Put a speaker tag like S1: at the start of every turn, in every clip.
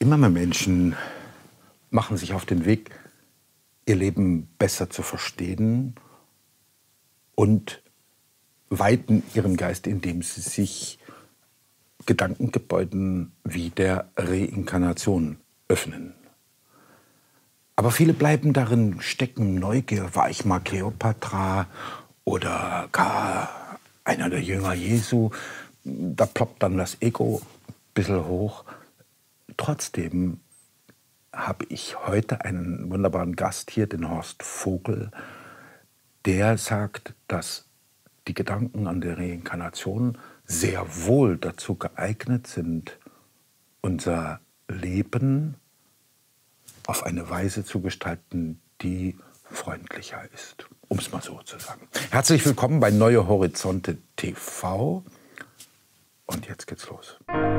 S1: Immer mehr Menschen machen sich auf den Weg, ihr Leben besser zu verstehen und weiten ihren Geist, indem sie sich Gedankengebäuden wie der Reinkarnation öffnen. Aber viele bleiben darin stecken. Neugier, war ich mal Kleopatra oder gar einer der Jünger Jesu? Da ploppt dann das Ego ein bisschen hoch. Trotzdem habe ich heute einen wunderbaren Gast hier, den Horst Vogel, der sagt, dass die Gedanken an der Reinkarnation sehr wohl dazu geeignet sind, unser Leben auf eine Weise zu gestalten, die freundlicher ist, um es mal so zu sagen. Herzlich willkommen bei Neue Horizonte TV. Und jetzt geht's los.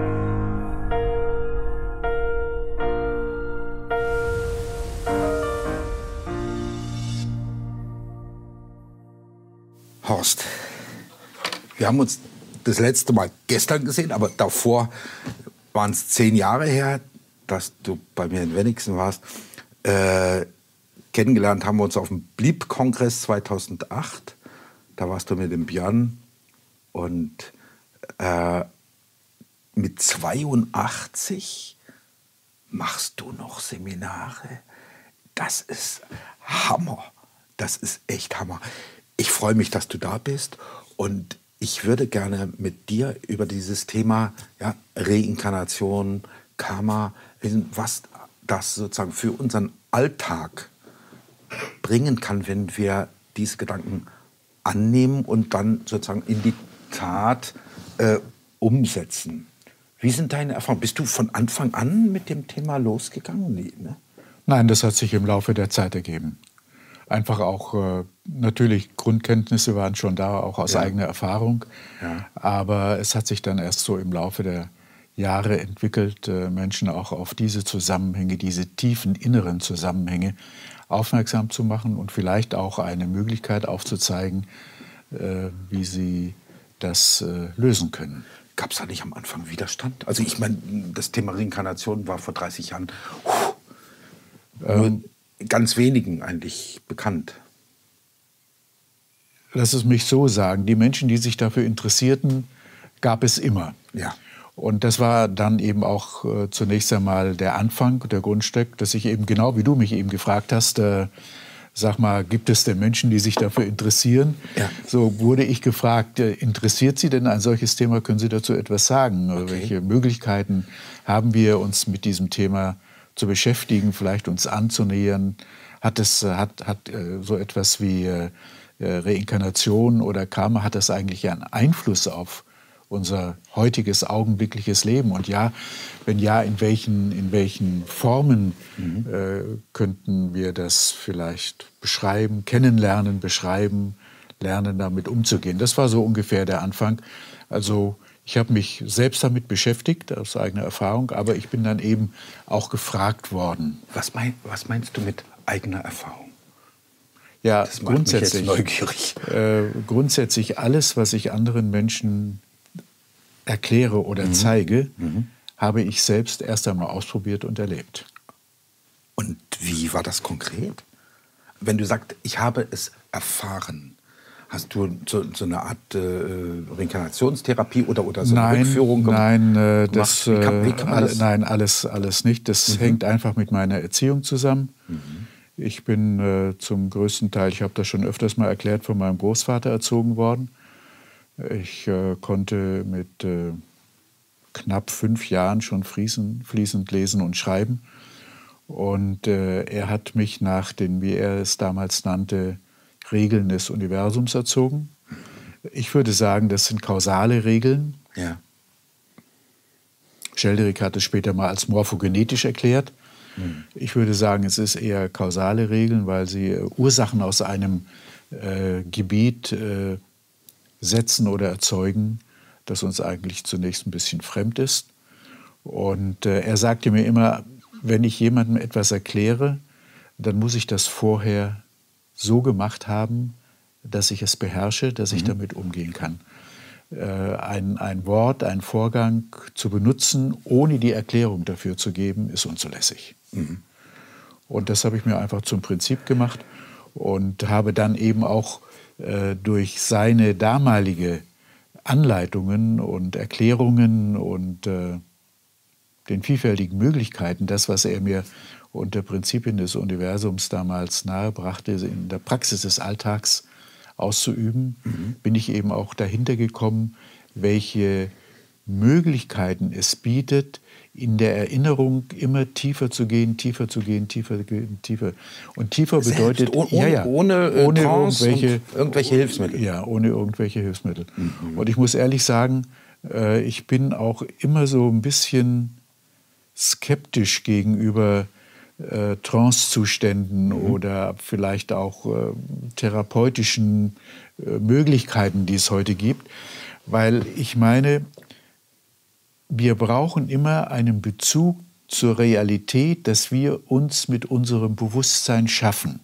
S1: Horst, wir haben uns das letzte Mal gestern gesehen, aber davor waren es 10 Jahre her, dass du bei mir in Wenigsen warst. Kennengelernt haben wir uns auf dem Blieb-Kongress 2008. Da warst du mit dem Björn. Und mit 82 machst du noch Seminare. Das ist Hammer. Das ist echt Hammer. Ich freue mich, dass du da bist. Und ich würde gerne mit dir über dieses Thema Reinkarnation, Karma, was das sozusagen für unseren Alltag bringen kann, wenn wir diese Gedanken annehmen und dann sozusagen in die Tat umsetzen. Wie sind deine Erfahrungen? Bist du von Anfang an mit dem Thema losgegangen? Nee, ne?
S2: Nein, das hat sich im Laufe der Zeit ergeben. Einfach auch, natürlich, Grundkenntnisse waren schon da, auch aus eigener Erfahrung. Ja. Aber es hat sich dann erst so im Laufe der Jahre entwickelt, Menschen auch auf diese Zusammenhänge, diese tiefen inneren Zusammenhänge aufmerksam zu machen und vielleicht auch eine Möglichkeit aufzuzeigen, wie sie das lösen können.
S1: Gab es da nicht am Anfang Widerstand? Also ich meine, das Thema Reinkarnation war vor 30 Jahren ganz wenigen eigentlich bekannt.
S2: Lass es mich so sagen, die Menschen, die sich dafür interessierten, gab es immer.
S1: Ja.
S2: Und das war dann eben auch zunächst einmal der Anfang, der Grundstein, dass ich eben genau wie du mich eben gefragt hast, sag mal, gibt es denn Menschen, die sich dafür interessieren? Ja. So wurde ich gefragt, interessiert Sie denn ein solches Thema? Können Sie dazu etwas sagen? Okay. Welche Möglichkeiten haben wir, uns mit diesem Thema zu beschäftigen, vielleicht uns anzunähern? Hat so etwas wie Reinkarnation oder Karma, hat das eigentlich einen Einfluss auf unser heutiges, augenblickliches Leben? Und ja, wenn ja, in welchen Formen könnten wir das vielleicht beschreiben, kennenlernen, beschreiben, lernen, damit umzugehen? Das war so ungefähr der Anfang. Also ich habe mich selbst damit beschäftigt, aus eigener Erfahrung, aber ich bin dann eben auch gefragt worden.
S1: Was meinst du mit eigener Erfahrung?
S2: Ja,
S1: das macht mich jetzt neugierig.
S2: Grundsätzlich alles, was ich anderen Menschen erkläre oder zeige, habe ich selbst erst einmal ausprobiert und erlebt.
S1: Und wie war das konkret? Wenn du sagst, ich habe es erfahren, hast du so eine Art Reinkarnationstherapie oder so eine Rückführung gemacht?
S2: Nein,
S1: wie kann man das?
S2: Nein, alles nicht. Das hängt einfach mit meiner Erziehung zusammen. Ich bin zum größten Teil, ich habe das schon öfters mal erklärt, von meinem Großvater erzogen worden. Ich konnte mit knapp 5 Jahren schon fließend lesen und schreiben. Und er hat mich nach den, wie er es damals nannte, Regeln des Universums erzogen. Ich würde sagen, das sind kausale Regeln.
S1: Ja.
S2: Sheldrake hat es später mal als morphogenetisch erklärt. Ich würde sagen, es ist eher kausale Regeln, weil sie Ursachen aus einem Gebiet setzen oder erzeugen, das uns eigentlich zunächst ein bisschen fremd ist. Und er sagte mir immer, wenn ich jemandem etwas erkläre, dann muss ich das vorher so gemacht haben, dass ich es beherrsche, dass ich damit umgehen kann. ein Wort, einen Vorgang zu benutzen, ohne die Erklärung dafür zu geben, ist unzulässig. Und das habe ich mir einfach zum Prinzip gemacht und habe dann eben auch durch seine damalige Anleitungen und Erklärungen und den vielfältigen Möglichkeiten, das, was er mir unter Prinzipien des Universums damals nahebrachte, in der Praxis des Alltags auszuüben, bin ich eben auch dahinter gekommen, welche Möglichkeiten es bietet, in der Erinnerung immer tiefer zu gehen, tiefer zu gehen, tiefer zu gehen, tiefer. Und tiefer bedeutet
S1: ohne irgendwelche Hilfsmittel.
S2: Ja, ohne irgendwelche Hilfsmittel. Und ich muss ehrlich sagen, ich bin auch immer so ein bisschen skeptisch gegenüber Trancezuständen oder vielleicht auch therapeutischen Möglichkeiten, die es heute gibt, weil ich meine, wir brauchen immer einen Bezug zur Realität, dass wir uns mit unserem Bewusstsein schaffen.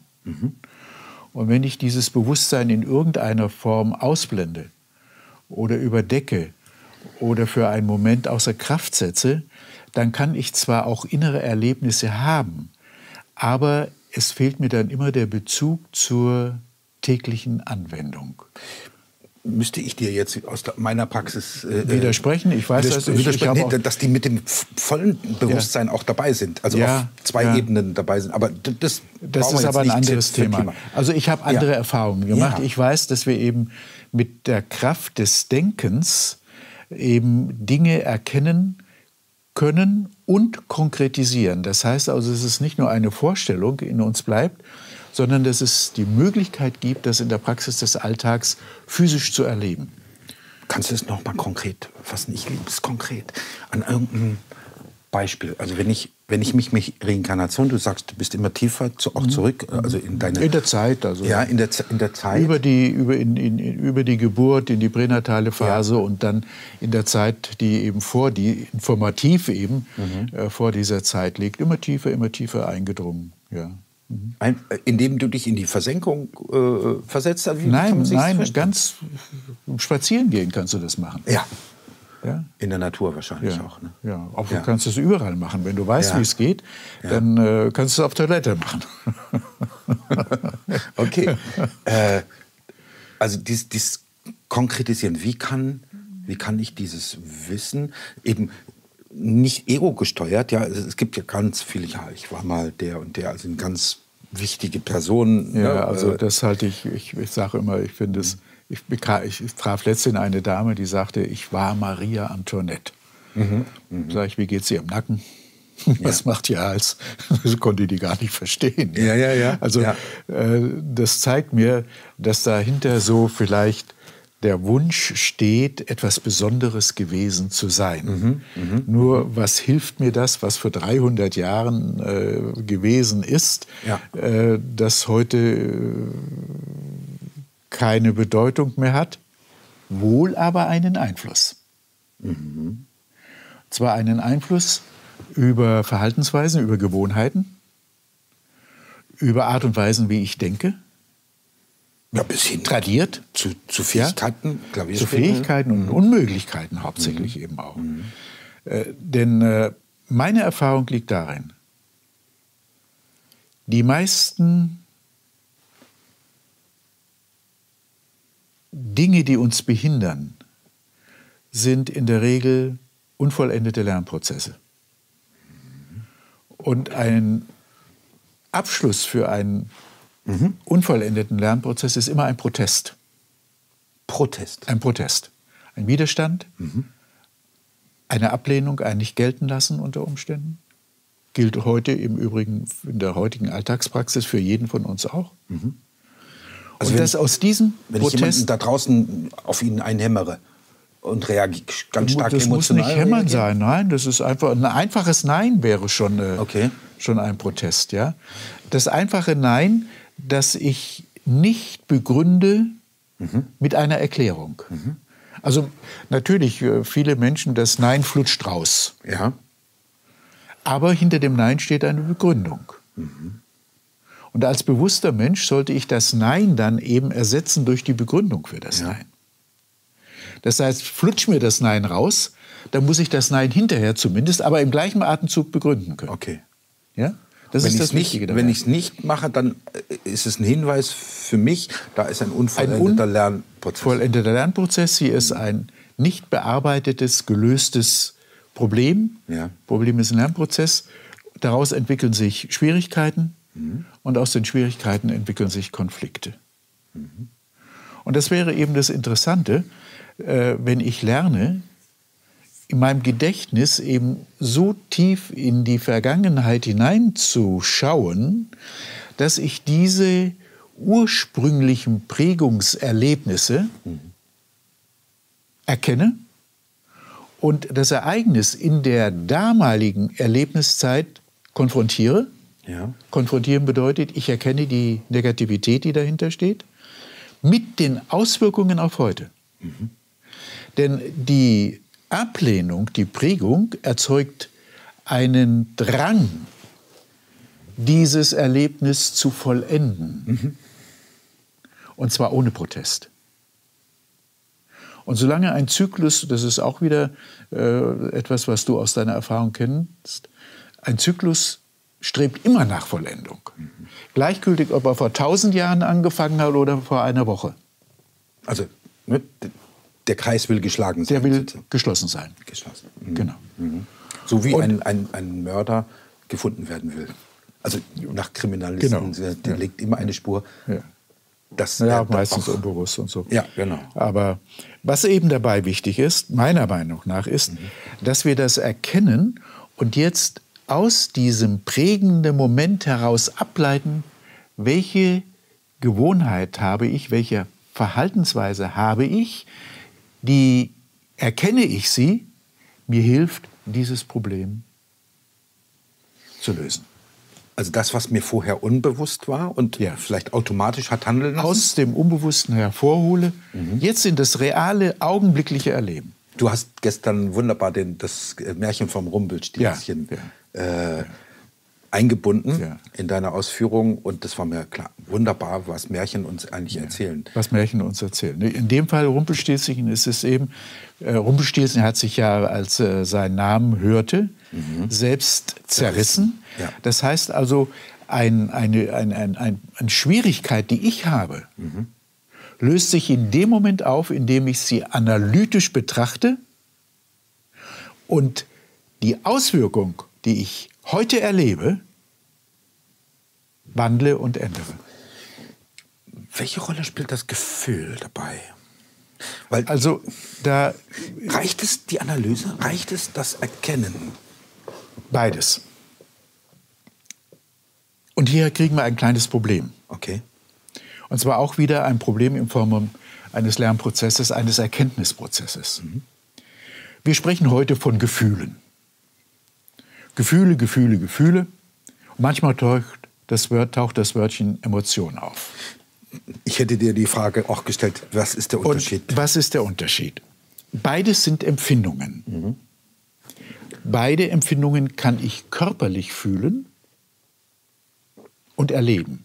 S2: Und wenn ich dieses Bewusstsein in irgendeiner Form ausblende oder überdecke oder für einen Moment außer Kraft setze, dann kann ich zwar auch innere Erlebnisse haben, aber es fehlt mir dann immer der Bezug zur täglichen Anwendung.
S1: Müsste ich dir jetzt aus meiner Praxis
S2: widersprechen? Ich weiß,
S1: dass die mit dem vollen Bewusstsein auch dabei sind, also auf zwei Ebenen dabei sind. Aber das
S2: ist aber ein anderes Thema. Also ich habe andere Erfahrungen gemacht. Ich weiß, dass wir eben mit der Kraft des Denkens eben Dinge erkennen können und konkretisieren. Das heißt also, es ist nicht nur eine Vorstellung, die in uns bleibt, sondern dass es die Möglichkeit gibt, das in der Praxis des Alltags physisch zu erleben.
S1: Kannst du es noch mal konkret fassen? Ich liebe es konkret. An irgendeinem Beispiel. Also wenn ich mich Reinkarnation, du sagst, du bist immer tiefer auch zurück, also in
S2: der Zeit, also
S1: ja, in der Zeit
S2: über die Geburt in die pränatale Phase und dann in der Zeit, die eben informativ eben vor dieser Zeit liegt, immer tiefer eingedrungen. Ja.
S1: Indem du dich in die Versenkung versetzt hast?
S2: Nein, ganz spazieren gehen kannst du das machen.
S1: Ja. Ja? In der Natur wahrscheinlich auch. Ne?
S2: Ja, auch du kannst es überall machen. Wenn du weißt, wie es geht, dann kannst du es auf Toilette machen.
S1: Okay. Also dies Konkretisieren. Wie kann ich dieses Wissen eben nicht ego-gesteuert, ja, es gibt ja ganz viele, ich war mal der und der, also eine ganz wichtige Person.
S2: Ja, also das halte ich sage immer, ich finde es, ich traf letztens eine Dame, die sagte, ich war Maria Antoinette. Sag ich, wie geht's ihr im Nacken? Was macht ihr Hals? Das konnte die gar nicht verstehen.
S1: Ja.
S2: Also das zeigt mir, dass dahinter so vielleicht der Wunsch steht, etwas Besonderes gewesen zu sein. Nur was hilft mir das, was vor 300 Jahren gewesen ist, das heute keine Bedeutung mehr hat, wohl aber einen Einfluss. Zwar einen Einfluss über Verhaltensweisen, über Gewohnheiten, über Art und Weisen, wie ich denke,
S1: ja, bis hin
S2: tradiert.
S1: Zu Fähigkeiten,
S2: zu Fähigkeiten und Unmöglichkeiten hauptsächlich eben auch. Denn meine Erfahrung liegt darin, die meisten Dinge, die uns behindern, sind in der Regel unvollendete Lernprozesse. Und ein Abschluss für einen unvollendeten Lernprozess ist immer ein Protest. Ein Protest. Ein Widerstand, eine Ablehnung, ein Nicht-Gelten-Lassen unter Umständen. Gilt heute im Übrigen in der heutigen Alltagspraxis für jeden von uns auch.
S1: Also
S2: und aus diesem
S1: wenn
S2: Protest,
S1: ich jemanden da draußen auf ihn einhämmere und reagiert ganz stark
S2: das
S1: emotional
S2: muss nicht hämmern
S1: reagieren.
S2: sein, nein, das ist einfach ein einfaches Nein wäre schon ein Protest, ja. Das einfache Nein, das ich nicht begründe mit einer Erklärung. Also natürlich, viele Menschen, das Nein flutscht raus.
S1: Ja.
S2: Aber hinter dem Nein steht eine Begründung. Und als bewusster Mensch sollte ich das Nein dann eben ersetzen durch die Begründung für das Nein. Das heißt, flutscht mir das Nein raus, dann muss ich das Nein hinterher zumindest, aber im gleichen Atemzug begründen können.
S1: Okay.
S2: Ja? Das ist das Wichtige dabei.
S1: Wenn ich es nicht mache, dann ist es ein Hinweis für mich, da ist ein unvollendeter Lernprozess.
S2: Vollendeter Lernprozess, hier ist ein nicht bearbeitetes, gelöstes Problem.
S1: Ja.
S2: Problem ist ein Lernprozess. Daraus entwickeln sich Schwierigkeiten und aus den Schwierigkeiten entwickeln sich Konflikte. Und das wäre eben das Interessante, wenn ich lerne, in meinem Gedächtnis eben so tief in die Vergangenheit hineinzuschauen, dass ich diese ursprünglichen Prägungserlebnisse erkenne und das Ereignis in der damaligen Erlebniszeit konfrontiere.
S1: Ja.
S2: Konfrontieren bedeutet, ich erkenne die Negativität, die dahinter steht, mit den Auswirkungen auf heute. Denn die Ablehnung, die Prägung erzeugt einen Drang, dieses Erlebnis zu vollenden. Und zwar ohne Protest. Und solange ein Zyklus, das ist auch wieder etwas, was du aus deiner Erfahrung kennst, ein Zyklus strebt immer nach Vollendung. Gleichgültig, ob er vor 1000 Jahren angefangen hat oder vor einer Woche.
S1: Also der Kreis will geschlagen sein.
S2: Der will geschlossen sein.
S1: Geschlossen.
S2: Genau.
S1: So wie ein Mörder gefunden werden will. Also nach Kriminalisten, der legt immer eine Spur.
S2: Ja.
S1: Das
S2: Meistens unbewusst und so.
S1: Ja, genau.
S2: Aber was eben dabei wichtig ist, meiner Meinung nach, ist, dass wir das erkennen und jetzt aus diesem prägenden Moment heraus ableiten, welche Gewohnheit habe ich, welche Verhaltensweise habe ich, die erkenne ich sie, mir hilft, dieses Problem zu lösen.
S1: Also das, was mir vorher unbewusst war und vielleicht automatisch hat handeln lassen?
S2: Aus dem Unbewussten hervorhole, jetzt in das reale, augenblickliche Erleben.
S1: Du hast gestern wunderbar das Märchen vom Rumpelstilzchen eingebunden in deiner Ausführung. Und das war mir klar, wunderbar, was Märchen uns eigentlich erzählen.
S2: Was Märchen uns erzählen. In dem Fall Rumpelstilzchen ist es eben, Rumpelstilzchen hat sich ja, als er seinen Namen hörte, selbst zerrissen. Ja. Das heißt also, eine Schwierigkeit, die ich habe, löst sich in dem Moment auf, in dem ich sie analytisch betrachte und die Auswirkung, die ich heute erlebe, wandle und ändere.
S1: Welche Rolle spielt das Gefühl dabei?
S2: Weil also da
S1: reicht es die Analyse, reicht es das Erkennen?
S2: Beides. Und hier kriegen wir ein kleines Problem.
S1: Okay.
S2: Und zwar auch wieder ein Problem in Form eines Lernprozesses, eines Erkenntnisprozesses. Wir sprechen heute von Gefühlen. Gefühle, Gefühle, Gefühle. Und manchmal taucht das Wörtchen Emotion auf.
S1: Ich hätte dir die Frage auch gestellt, was ist der Unterschied?
S2: Und was ist der Unterschied? Beides sind Empfindungen. Beide Empfindungen kann ich körperlich fühlen und erleben.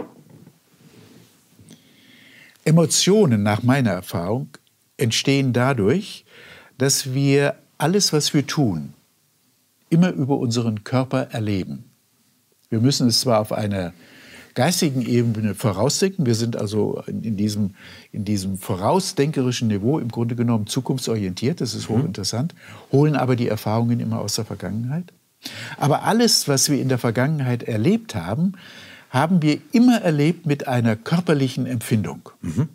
S2: Emotionen, nach meiner Erfahrung, entstehen dadurch, dass wir alles, was wir tun, immer über unseren Körper erleben. Wir müssen es zwar auf einer geistigen Ebene vorausdenken, wir sind also in diesem vorausdenkerischen Niveau im Grunde genommen zukunftsorientiert, das ist hochinteressant, holen aber die Erfahrungen immer aus der Vergangenheit. Aber alles, was wir in der Vergangenheit erlebt haben, haben wir immer erlebt mit einer körperlichen Empfindung.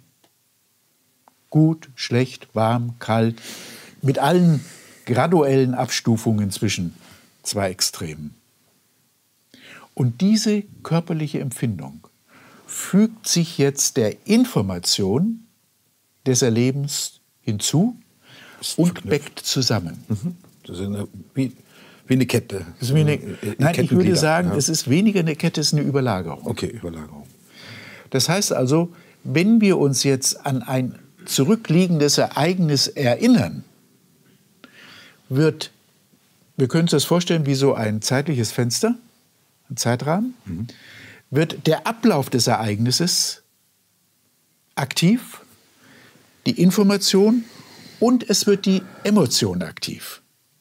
S2: Gut, schlecht, warm, kalt, mit allen graduellen Abstufungen zwischen zwei Extremen. Und diese körperliche Empfindung fügt sich jetzt der Information des Erlebens hinzu und bäckt zusammen.
S1: Das ist wie eine Kette.
S2: Das ist nein, ich würde sagen, es ist weniger eine Kette, es ist eine Überlagerung.
S1: Okay, Überlagerung.
S2: Das heißt also, wenn wir uns jetzt an ein zurückliegendes Ereignis erinnern, wir können uns das vorstellen wie so ein zeitliches Fenster, ein Zeitrahmen, wird der Ablauf des Ereignisses aktiv, die Information und es wird die Emotion aktiv.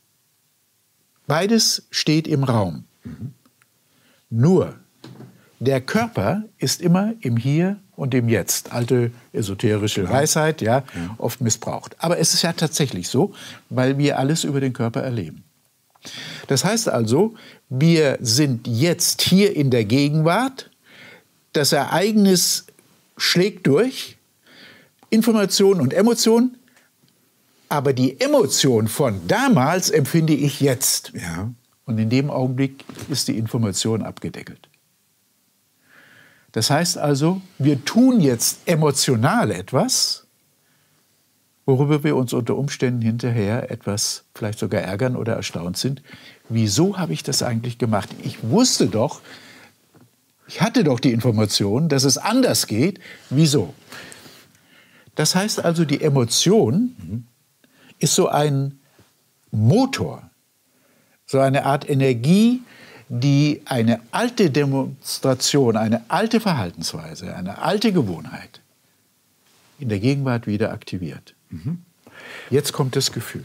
S2: Beides steht im Raum. Nur, der Körper ist immer im Hier und im Jetzt. Alte esoterische Weisheit, ja, oft missbraucht. Aber es ist ja tatsächlich so, weil wir alles über den Körper erleben. Das heißt also, wir sind jetzt hier in der Gegenwart, das Ereignis schlägt durch, Information und Emotion, aber die Emotion von damals empfinde ich jetzt.
S1: Ja.
S2: Und in dem Augenblick ist die Information abgedeckelt. Das heißt also, wir tun jetzt emotional etwas, worüber wir uns unter Umständen hinterher etwas vielleicht sogar ärgern oder erstaunt sind. Wieso habe ich das eigentlich gemacht? Ich wusste doch, ich hatte doch die Information, dass es anders geht. Wieso? Das heißt also, die Emotion ist so ein Motor, so eine Art Energie, die eine alte Demonstration, eine alte Verhaltensweise, eine alte Gewohnheit in der Gegenwart wieder aktiviert. Jetzt kommt das Gefühl.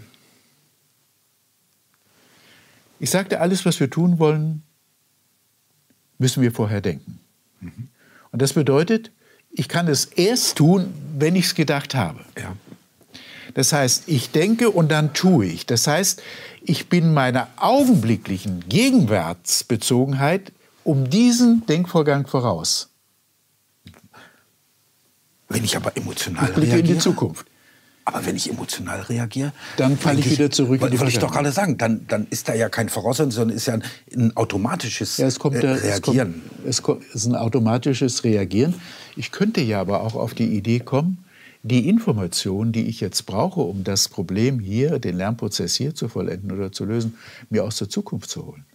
S2: Ich sagte, alles, was wir tun wollen, müssen wir vorher denken. Und das bedeutet, ich kann es erst tun, wenn ich es gedacht habe.
S1: Ja.
S2: Das heißt, ich denke und dann tue ich. Das heißt, ich bin meiner augenblicklichen Gegenwartsbezogenheit um diesen Denkvorgang voraus.
S1: Wenn ich aber emotional
S2: Ich blicke
S1: reagiere,
S2: in die Zukunft.
S1: Aber wenn ich emotional reagiere,
S2: Dann falle ich wieder zurück in die
S1: Wollte ich doch
S2: Vergangenheit.
S1: gerade sagen, dann ist da ja kein Voraussetzen, sondern ist ja ein automatisches Reagieren.
S2: Es ist ein automatisches Reagieren. Ich könnte ja aber auch auf die Idee kommen, die Information, die ich jetzt brauche, um das Problem hier, den Lernprozess hier zu vollenden oder zu lösen, mir aus der Zukunft zu holen.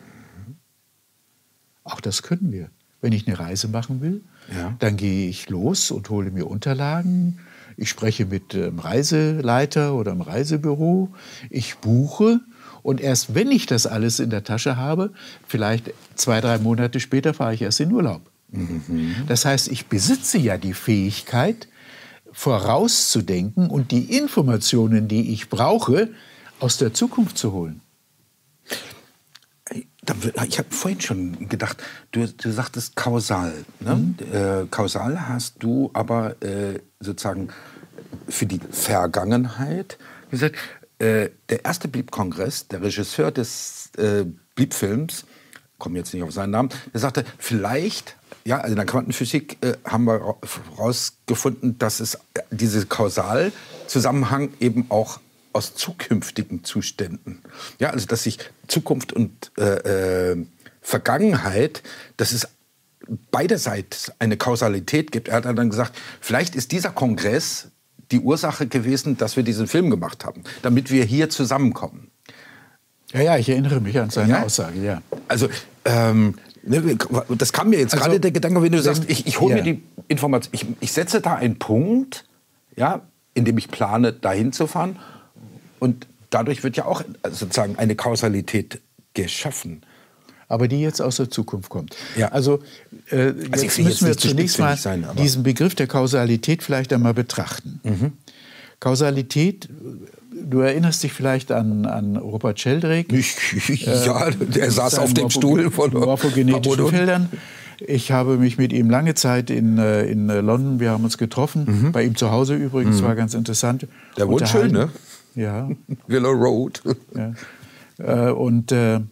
S2: Auch das können wir. Wenn ich eine Reise machen will, dann gehe ich los und hole mir Unterlagen. Ich spreche mit dem Reiseleiter oder im Reisebüro. Ich buche. Und erst wenn ich das alles in der Tasche habe, vielleicht 2-3 Monate später fahre ich erst in Urlaub. Das heißt, ich besitze ja die Fähigkeit, vorauszudenken und die Informationen, die ich brauche, aus der Zukunft zu holen.
S1: Ich habe vorhin schon gedacht, du sagtest kausal. Ne? Kausal hast du aber sozusagen für die Vergangenheit gesagt. Der erste Blieb-Kongress, der Regisseur des Blieb-Films, komme jetzt nicht auf seinen Namen, der sagte, vielleicht, ja, also in der Quantenphysik haben wir herausgefunden, dass es diese Kausalzusammenhang eben auch aus zukünftigen Zuständen, ja, also dass sich Zukunft und Vergangenheit, dass es beiderseits eine Kausalität gibt. Er hat dann gesagt, vielleicht ist dieser Kongress die Ursache gewesen, dass wir diesen Film gemacht haben, damit wir hier zusammenkommen.
S2: Ja, ich erinnere mich an seine Aussage, ja.
S1: Also, das kam mir jetzt gerade der Gedanke, wenn du sagst, ich hole mir die Information, ich setze da einen Punkt, ja, in dem ich plane, dahin zu fahren, und dadurch wird ja auch sozusagen eine Kausalität geschaffen.
S2: Aber die jetzt aus der Zukunft kommt.
S1: Ja.
S2: Also jetzt müssen wir zunächst mal diesen Begriff der Kausalität vielleicht einmal betrachten. Kausalität, du erinnerst dich vielleicht an Rupert Sheldrake.
S1: Ja, der saß auf dem Stuhl von
S2: morphogenetischen Feldern. Ich habe mich mit ihm lange Zeit in London, wir haben uns getroffen, bei ihm zu Hause übrigens, war ganz interessant.
S1: Der wohnt schön, ne?
S2: Ja.
S1: Willow Road.
S2: Ja. Und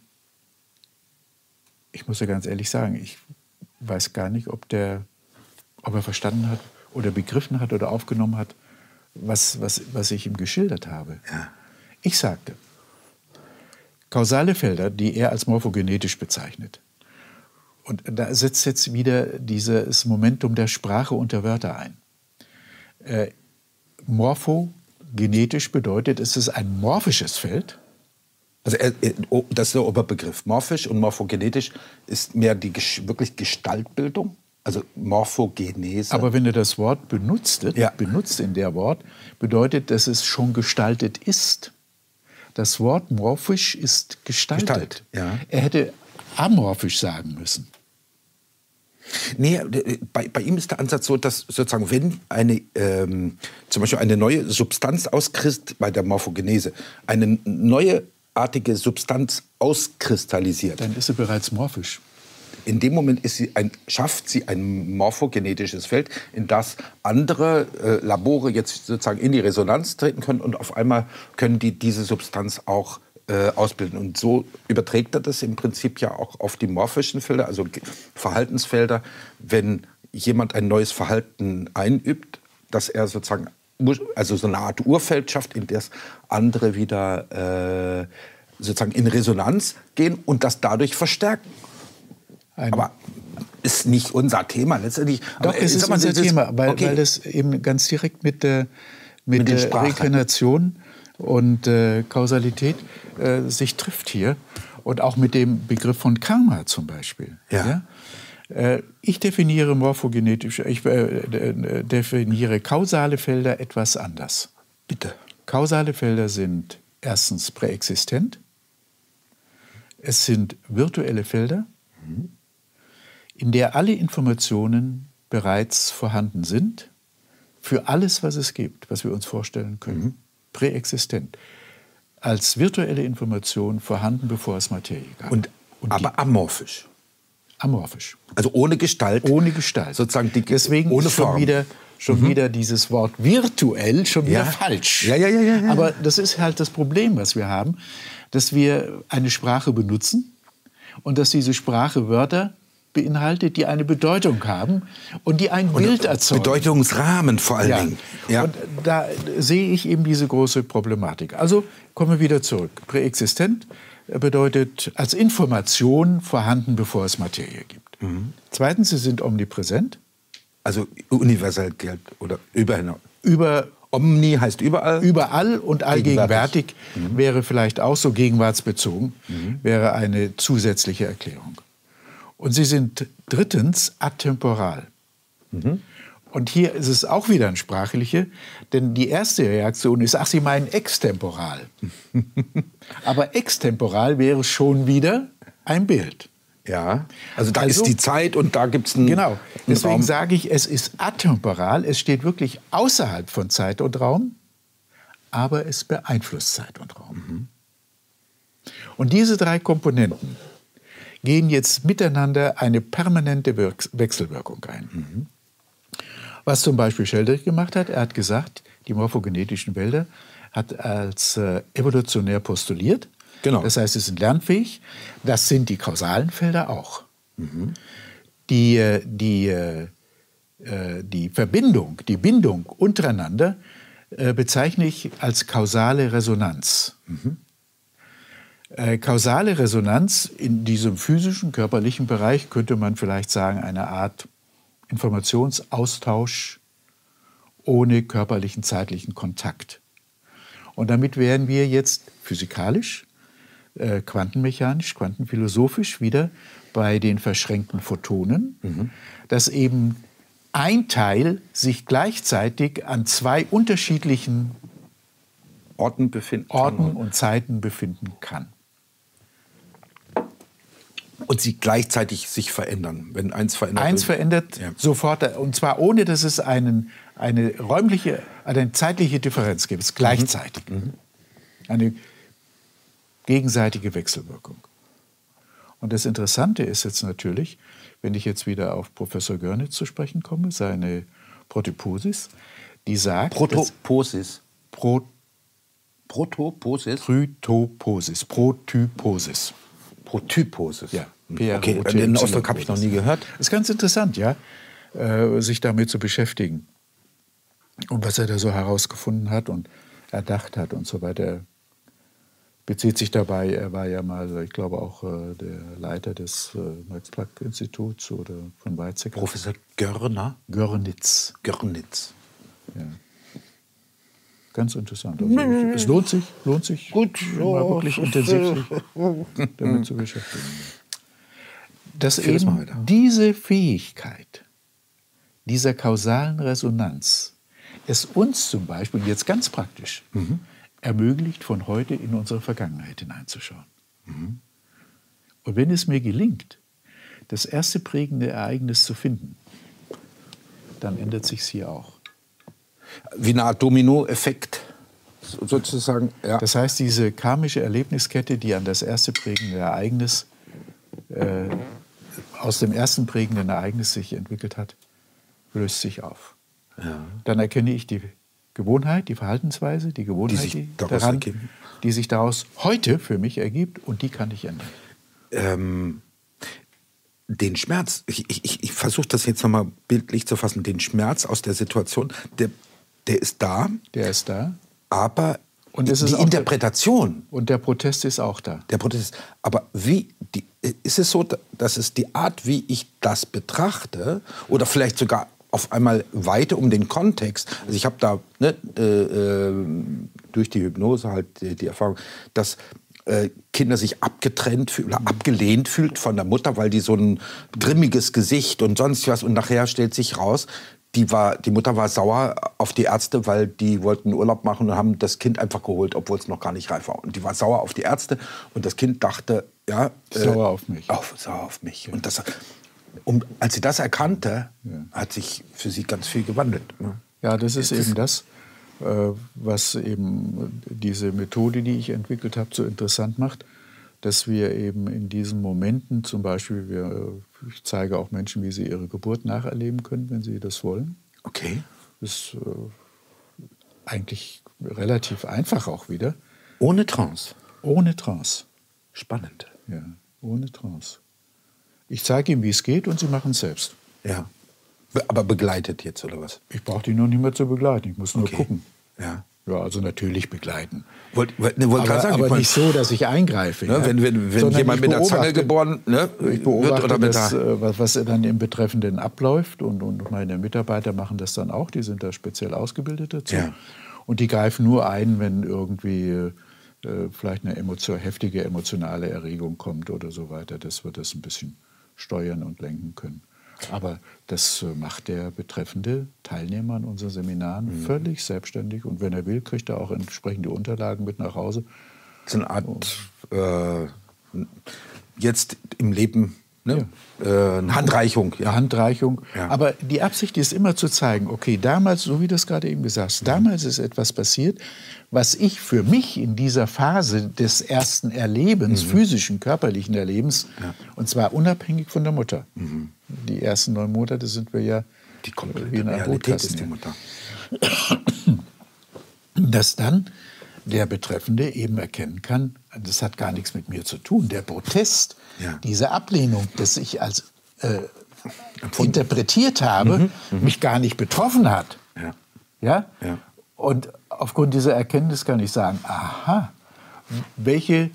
S2: ich muss ja ganz ehrlich sagen, ich weiß gar nicht, ob er verstanden hat oder begriffen hat oder aufgenommen hat, was ich ihm geschildert habe.
S1: Ja.
S2: Ich sagte, kausale Felder, die er als morphogenetisch bezeichnet. Und da setzt jetzt wieder dieses Momentum der Sprache und der Wörter ein. Morphogenetisch bedeutet, es ist ein morphisches Feld.
S1: Also das ist der Oberbegriff. Morphisch und morphogenetisch ist mehr die wirklich Gestaltbildung, also Morphogenese.
S2: Aber wenn er das Wort benutzt in der Wort, bedeutet, dass es schon gestaltet ist. Das Wort morphisch ist gestaltet.
S1: Ja.
S2: Er hätte amorphisch sagen müssen.
S1: Nee, bei ihm ist der Ansatz so, dass sozusagen, wenn zum Beispiel eine neue Substanz bei der Morphogenese, eine neuartige Substanz auskristallisiert.
S2: Dann ist sie bereits morphisch.
S1: In dem Moment schafft sie ein morphogenetisches Feld, in das andere Labore jetzt sozusagen in die Resonanz treten können und auf einmal können die diese Substanz auch ausbilden. Und so überträgt er das im Prinzip ja auch auf die morphischen Felder, also Verhaltensfelder, wenn jemand ein neues Verhalten einübt, dass er sozusagen also so eine Art Urfeld schafft, in das andere wieder sozusagen in Resonanz gehen und das dadurch verstärken. Aber ist nicht unser Thema letztendlich.
S2: Doch, es ist unser Thema, weil das eben ganz direkt mit der Reinkarnation und Kausalität sich trifft hier. Und auch mit dem Begriff von Karma zum Beispiel.
S1: Ja.
S2: Ich definiere definiere kausale Felder etwas anders.
S1: Bitte.
S2: Kausale Felder sind erstens präexistent. Es sind virtuelle Felder, in der alle Informationen bereits vorhanden sind, für alles, was es gibt, was wir uns vorstellen können. Präexistent. Als virtuelle Information vorhanden, bevor es Materie gab.
S1: Aber amorphisch.
S2: Amorphisch.
S1: Also ohne Gestalt.
S2: Ohne Gestalt.
S1: Sozusagen
S2: deswegen
S1: ohne
S2: ist schon wieder dieses Wort virtuell schon wieder falsch.
S1: Ja.
S2: Aber das ist halt das Problem, was wir haben, dass wir eine Sprache benutzen und dass diese Sprache Wörter beinhaltet, die eine Bedeutung haben und die ein Bild erzeugen.
S1: Bedeutungsrahmen vor allen Dingen. Ja.
S2: Und da sehe ich eben diese große Problematik. Also kommen wir wieder zurück. Präexistent bedeutet als Information vorhanden, bevor es Materie gibt. Zweitens, sie sind omnipräsent.
S1: Also universell gilt oder überall. Omni heißt überall.
S2: Überall und allgegenwärtig wäre vielleicht auch so gegenwartsbezogen, wäre eine zusätzliche Erklärung. Und sie sind drittens atemporal. Und hier ist es auch wieder ein sprachliche, denn die erste Reaktion ist, ach, Sie meinen extemporal. Aber extemporal wäre schon wieder ein Bild.
S1: Ja, also da ist die Zeit und da gibt es einen
S2: Genau, deswegen
S1: Raum.
S2: sage ich, es ist atemporal, es steht wirklich außerhalb von Zeit und Raum, aber es beeinflusst Zeit und Raum. Und diese drei Komponenten gehen jetzt miteinander eine permanente Wechselwirkung ein. Was zum Beispiel Sheldrake gemacht hat, er hat gesagt, die morphogenetischen Wälder hat als evolutionär postuliert.
S1: Genau.
S2: Das heißt, sie sind lernfähig. Das sind die kausalen Felder auch. Die Verbindung, die Bindung untereinander bezeichne ich als kausale Resonanz. Kausale Resonanz in diesem physischen, körperlichen Bereich könnte man vielleicht sagen, eine Art Informationsaustausch ohne körperlichen, zeitlichen Kontakt. Und damit wären wir jetzt physikalisch, quantenmechanisch, quantenphilosophisch wieder bei den verschränkten Photonen, dass eben ein Teil sich gleichzeitig an zwei unterschiedlichen
S1: Orten
S2: und Zeiten befinden kann.
S1: Und sie gleichzeitig sich verändern. Wenn eins verändert
S2: Eins verändert sofort, und zwar ohne, dass es eine zeitliche Differenz gibt. Es ist gleichzeitig. Eine gegenseitige Wechselwirkung. Und das Interessante ist jetzt natürlich, wenn ich jetzt wieder auf Professor Görnitz zu sprechen komme, seine Protoposis, die sagt...
S1: Protoposis. Protyposis.
S2: Ja.
S1: Okay, den Ausdruck habe ich noch nie gehört.
S2: Das ist ganz interessant, ja, sich damit zu beschäftigen. Und was er da so herausgefunden hat und erdacht hat und so weiter. Bezieht sich dabei, er war ja mal, ich glaube auch der Leiter des Max-Planck-Instituts oder von Weizsäcker.
S1: Professor Görnitz.
S2: Ja. Ganz interessant. Also, es lohnt sich
S1: gut,
S2: mal wirklich intensiv sich damit zu beschäftigen. Dass eben diese Fähigkeit dieser kausalen Resonanz es uns zum Beispiel, jetzt ganz praktisch, ermöglicht, von heute in unsere Vergangenheit hineinzuschauen. Und wenn es mir gelingt, das erste prägende Ereignis zu finden, dann ändert sich hier auch.
S1: Wie eine Art Dominoeffekt sozusagen. Ja.
S2: Das heißt, diese karmische Erlebniskette, die an das erste prägende Ereignis, aus dem ersten prägenden Ereignis sich entwickelt hat, löst sich auf.
S1: Ja.
S2: Dann erkenne ich die Gewohnheit, die Verhaltensweise, die Gewohnheit, die sich daraus heute für mich ergibt, und die kann ich ändern.
S1: Den Schmerz, ich versuche das jetzt nochmal bildlich zu fassen, den Schmerz aus der Situation, der ist da.
S2: Der ist da.
S1: Aber
S2: und
S1: die Interpretation.
S2: Und der Protest ist auch da.
S1: Der Protest. Aber ist es so, dass es die Art, wie ich das betrachte, oder vielleicht sogar auf einmal weite um den Kontext, also ich habe da durch die Hypnose halt die Erfahrung, dass Kinder sich abgetrennt fühlen oder abgelehnt fühlt von der Mutter, weil die so ein grimmiges Gesicht und sonst was, und nachher stellt sich raus, die Mutter war sauer auf die Ärzte, weil die wollten Urlaub machen und haben das Kind einfach geholt, obwohl es noch gar nicht reif war. Und die war sauer auf die Ärzte und das Kind dachte, ja,
S2: sauer auf mich.
S1: Sauer auf mich. Ja. Und als sie das erkannte, hat sich für sie ganz viel gewandelt. Ne?
S2: Ja, das ist eben das, was eben diese Methode, die ich entwickelt habe, so interessant macht, dass wir eben in diesen Momenten, zum Beispiel, ich zeige auch Menschen, wie sie ihre Geburt nacherleben können, wenn sie das wollen.
S1: Okay.
S2: Das ist eigentlich relativ einfach auch wieder.
S1: Ohne Trance?
S2: Ohne Trance.
S1: Spannend.
S2: Ja, ohne Trance. Ich zeige ihm, wie es geht, und sie machen es selbst.
S1: Ja. Aber begleitet jetzt, oder was?
S2: Ich brauche die noch nicht mehr zu begleiten, ich muss nur gucken.
S1: Ja.
S2: Ja, also natürlich begleiten.
S1: Aber
S2: nicht so, dass ich eingreife.
S1: Ne, wenn jemand mit der Zange geboren
S2: ich beobachte
S1: wird, oder mit
S2: was dann im Betreffenden abläuft. Und meine Mitarbeiter machen das dann auch. Die sind da speziell ausgebildet dazu.
S1: Ja.
S2: Und die greifen nur ein, wenn irgendwie vielleicht eine heftige emotionale Erregung kommt oder so weiter. Das wird das ein bisschen steuern und lenken können. Aber das macht der betreffende Teilnehmer an unseren Seminaren völlig selbstständig. Und wenn er will, kriegt er auch entsprechende Unterlagen mit nach Hause.
S1: So eine Art jetzt im Leben, ne? Eine Handreichung.
S2: Ja. Handreichung. Ja. Aber die Absicht ist immer zu zeigen, okay, damals, so wie du es gerade eben gesagt hast, damals ist etwas passiert, was ich für mich in dieser Phase des ersten Erlebens, physischen, körperlichen Erlebens, und zwar unabhängig von der Mutter. Die ersten 9 Monate sind wir ja
S1: die komplette
S2: wie in einer
S1: Realität ist die Mutter.
S2: Dass dann der Betreffende eben erkennen kann, das hat gar nichts mit mir zu tun. Der Protest, diese Ablehnung, das ich als interpretiert habe, mich gar nicht betroffen hat. Ja? Und aufgrund dieser Erkenntnis kann ich sagen, aha, welche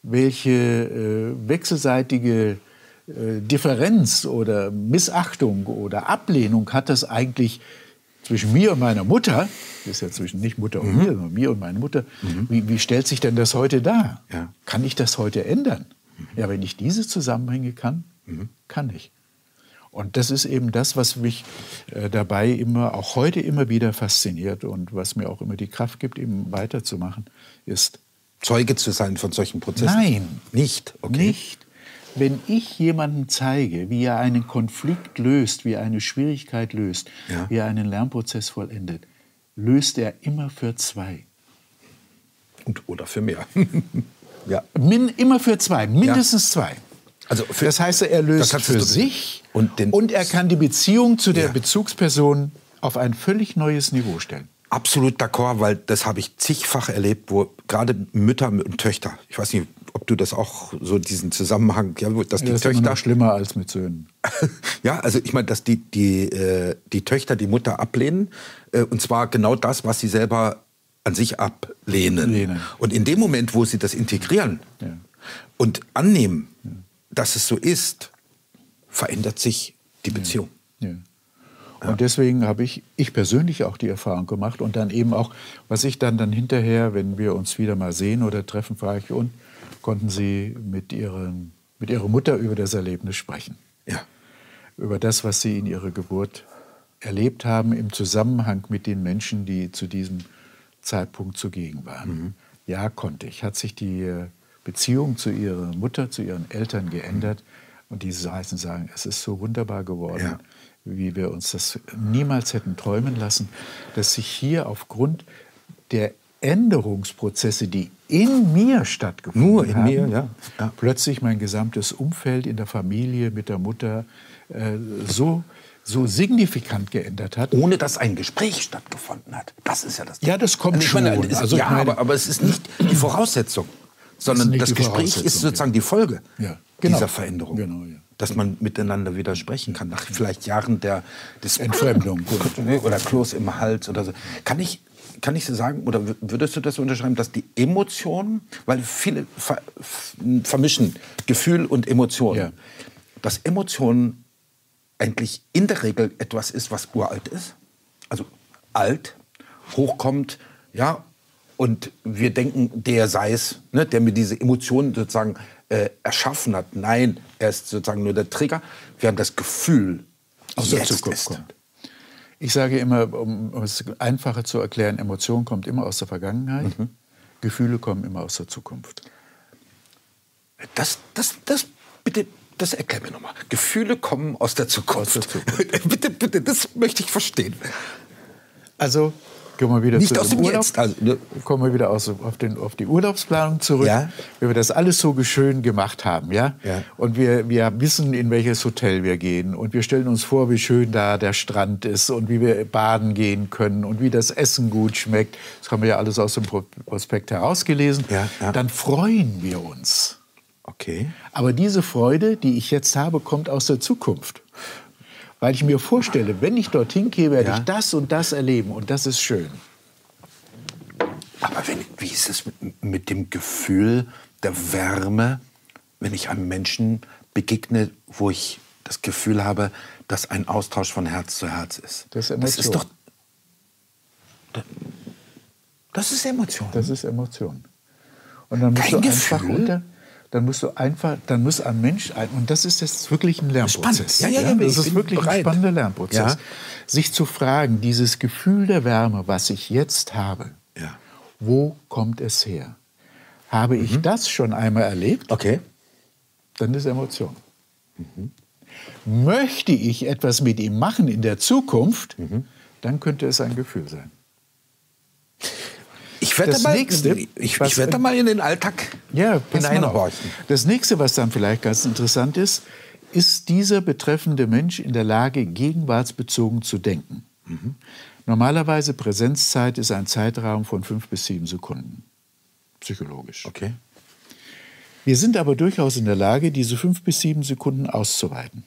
S2: wechselseitige Differenz oder Missachtung oder Ablehnung hat das eigentlich zwischen mir und meiner Mutter, das ist ja zwischen nicht Mutter und mir, sondern mir und meine Mutter, wie stellt sich denn das heute dar?
S1: Ja.
S2: Kann ich das heute ändern? Ja, wenn ich diese Zusammenhänge kann, kann ich. Und das ist eben das, was mich dabei auch heute immer wieder fasziniert und was mir auch immer die Kraft gibt, eben weiterzumachen, ist
S1: Zeuge zu sein von solchen Prozessen?
S2: Nein.
S1: Nicht? Okay.
S2: Nicht. Wenn ich jemandem zeige, wie er einen Konflikt löst, wie er eine Schwierigkeit löst, wie er einen Lernprozess vollendet, löst er immer für 2.
S1: Oder für mehr.
S2: Immer für 2, mindestens 2.
S1: Also
S2: das heißt, er löst für sich und er kann die Beziehung zu der Bezugsperson auf ein völlig neues Niveau stellen.
S1: Absolut d'accord, weil das habe ich zigfach erlebt, wo gerade Mütter und Töchter, ich weiß nicht, ob du das auch so diesen Zusammenhang, dass die
S2: das
S1: Töchter
S2: ist immer noch schlimmer als mit Söhnen.
S1: Ja, also ich meine, dass die Töchter die Mutter ablehnen, und zwar genau das, was sie selber an sich ablehnen. Und in dem Moment, wo sie das integrieren und annehmen, dass es so ist, verändert sich die Beziehung.
S2: Und deswegen habe ich persönlich auch die Erfahrung gemacht und dann eben auch, was ich dann hinterher, wenn wir uns wieder mal sehen oder treffen, frage ich, und konnten Sie mit Ihrer Mutter über das Erlebnis sprechen?
S1: Ja.
S2: Über das, was Sie in Ihrer Geburt erlebt haben, im Zusammenhang mit den Menschen, die zu diesem Zeitpunkt zugegen waren. Ja, konnte ich. Hat sich die Beziehung zu Ihrer Mutter, zu Ihren Eltern geändert? Und die sagen, es ist so wunderbar geworden, wie wir uns das niemals hätten träumen lassen, dass sich hier aufgrund der Änderungsprozesse, die in mir stattgefunden haben, plötzlich mein gesamtes Umfeld in der Familie mit der Mutter so signifikant geändert hat.
S1: Ohne dass ein Gespräch stattgefunden hat. Das ist ja das.
S2: Ja, das kommt schon.
S1: Aber es ist nicht die Voraussetzung, sondern das Gespräch ist sozusagen die Folge dieser Veränderung.
S2: Genau, ja.
S1: Dass man miteinander wieder sprechen kann, nach vielleicht Jahren des
S2: Entfremdung
S1: oder Kloß im Hals oder so. Kann ich so sagen, oder würdest du das unterschreiben, dass die Emotionen, weil viele vermischen Gefühl und Emotionen, dass Emotionen eigentlich in der Regel etwas ist, was uralt ist, also alt, hochkommt, und wir denken, der sei es, ne, der mir diese Emotionen sozusagen erschaffen hat. Nein, er ist sozusagen nur der Trigger, während das Gefühl
S2: aus der Zukunft kommt. Ich sage immer, um es einfacher zu erklären, Emotion kommt immer aus der Vergangenheit, Gefühle kommen immer aus der Zukunft.
S1: Bitte, das erklär mir nochmal. Gefühle kommen aus der Zukunft. Bitte, das möchte ich verstehen.
S2: Also, kommen wir wieder
S1: nicht aus dem
S2: Urlaub.
S1: Jetzt. Also,
S2: kommen wir wieder auf die Urlaubsplanung zurück. Wenn wir das alles so schön gemacht haben, und wir wissen, in welches Hotel wir gehen, und wir stellen uns vor, wie schön da der Strand ist und wie wir baden gehen können und wie das Essen gut schmeckt, das haben wir ja alles aus dem Prospekt herausgelesen, dann freuen wir uns.
S1: Okay.
S2: Aber diese Freude, die ich jetzt habe, kommt aus der Zukunft. Weil ich mir vorstelle, wenn ich dorthin gehe, werde ich das und das erleben. Und das ist schön.
S1: Aber wie ist es mit dem Gefühl der Wärme, wenn ich einem Menschen begegne, wo ich das Gefühl habe, dass ein Austausch von Herz zu Herz ist?
S2: Das ist Emotion.
S1: Das ist doch... Das ist Emotion.
S2: Das ist Emotion. Und dann musst dann muss ein Mensch, und das ist jetzt wirklich ein Lernprozess.
S1: Spannend.
S2: Das ist wirklich ein spannender Lernprozess. Sich zu fragen, dieses Gefühl der Wärme, was ich jetzt habe, wo kommt es her? Habe ich das schon einmal erlebt?
S1: Okay.
S2: Dann ist Emotion. Möchte ich etwas mit ihm machen in der Zukunft, dann könnte es ein Gefühl sein.
S1: Ich werde da mal in den Alltag hineinhorchen.
S2: Das Nächste, was dann vielleicht ganz interessant ist, ist dieser betreffende Mensch in der Lage, gegenwartsbezogen zu denken. Normalerweise Präsenzzeit ist ein Zeitraum von 5 bis 7 Sekunden, psychologisch.
S1: Okay.
S2: Wir sind aber durchaus in der Lage, diese 5 bis 7 Sekunden auszuweiten.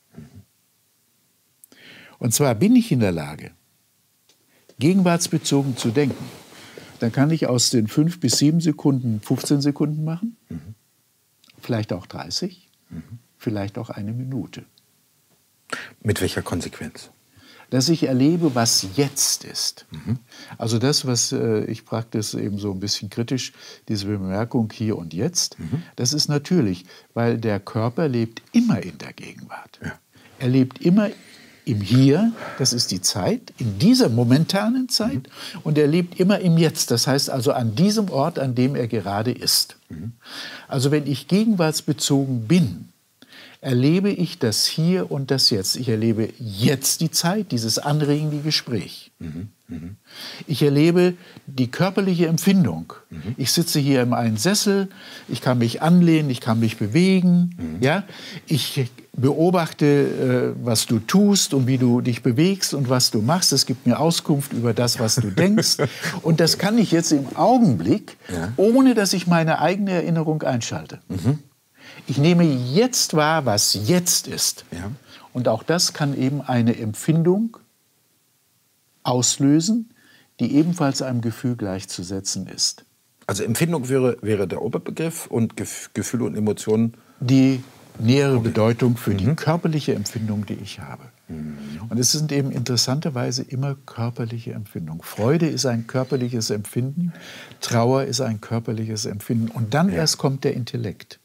S2: Und zwar bin ich in der Lage, gegenwartsbezogen zu denken. Dann kann ich aus den 5 bis 7 Sekunden 15 Sekunden machen, vielleicht auch 30, vielleicht auch 1 Minute.
S1: Mit welcher Konsequenz?
S2: Dass ich erlebe, was jetzt ist. Also das, was ich praktisch eben so ein bisschen kritisch, diese Bemerkung hier und jetzt, das ist natürlich, weil der Körper lebt immer in der Gegenwart. Er lebt immer im Hier, das ist die Zeit, in dieser momentanen Zeit, und er lebt immer im Jetzt, das heißt also an diesem Ort, an dem er gerade ist. Also wenn ich gegenwartsbezogen bin, erlebe ich das Hier und das Jetzt. Ich erlebe jetzt die Zeit, dieses anregende Gespräch. Ich erlebe die körperliche Empfindung. Ich sitze hier in einem Sessel, ich kann mich anlehnen, ich kann mich bewegen. Ich beobachte, was du tust und wie du dich bewegst und was du machst. Es gibt mir Auskunft über das, was du denkst. Und das kann ich jetzt im Augenblick, ohne dass ich meine eigene Erinnerung einschalte. Ich nehme jetzt wahr, was jetzt ist. Und auch das kann eben eine Empfindung auslösen, die ebenfalls einem Gefühl gleichzusetzen ist.
S1: Also Empfindung wäre der Oberbegriff und Gefühle und Emotionen?
S2: Die nähere Bedeutung für die körperliche Empfindung, die ich habe. Und es sind eben interessanterweise immer körperliche Empfindungen. Freude ist ein körperliches Empfinden, Trauer ist ein körperliches Empfinden. Und dann erst kommt der Intellekt.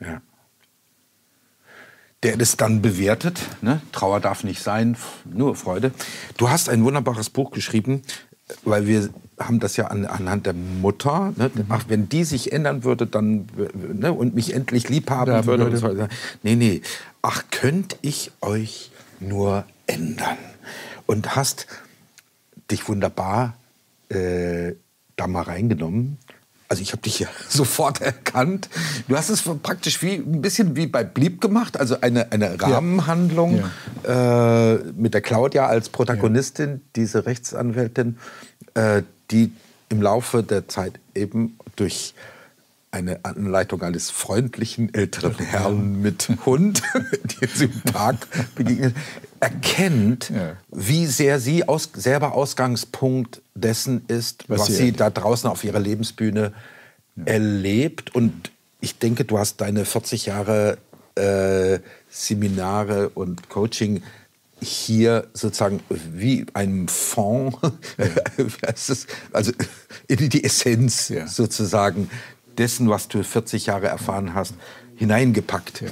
S1: Der das dann bewertet. Ne? Trauer darf nicht sein, nur Freude. Du hast ein wunderbares Buch geschrieben, weil wir haben das ja anhand der Mutter, ne? Ach, wenn die sich ändern würde, dann, ne? Und mich endlich lieb haben würde. Und so. Nee, ach, könnt ich euch nur ändern. Und hast dich wunderbar da mal reingenommen. Also ich habe dich ja sofort erkannt. Du hast es praktisch ein bisschen wie bei Blieb gemacht, also eine Rahmenhandlung mit der Claudia als Protagonistin, diese Rechtsanwältin, die im Laufe der Zeit eben durch eine Anleitung eines freundlichen älteren Herrn mit Hund, die sie im Park begegnet, erkennt, wie sehr sie selber Ausgangspunkt dessen ist, was sie da draußen auf ihrer Lebensbühne erlebt. Und ich denke, du hast deine 40 Jahre Seminare und Coaching hier sozusagen wie einem Fond, also in die Essenz sozusagen dessen, was du 40 Jahre erfahren hast, hineingepackt.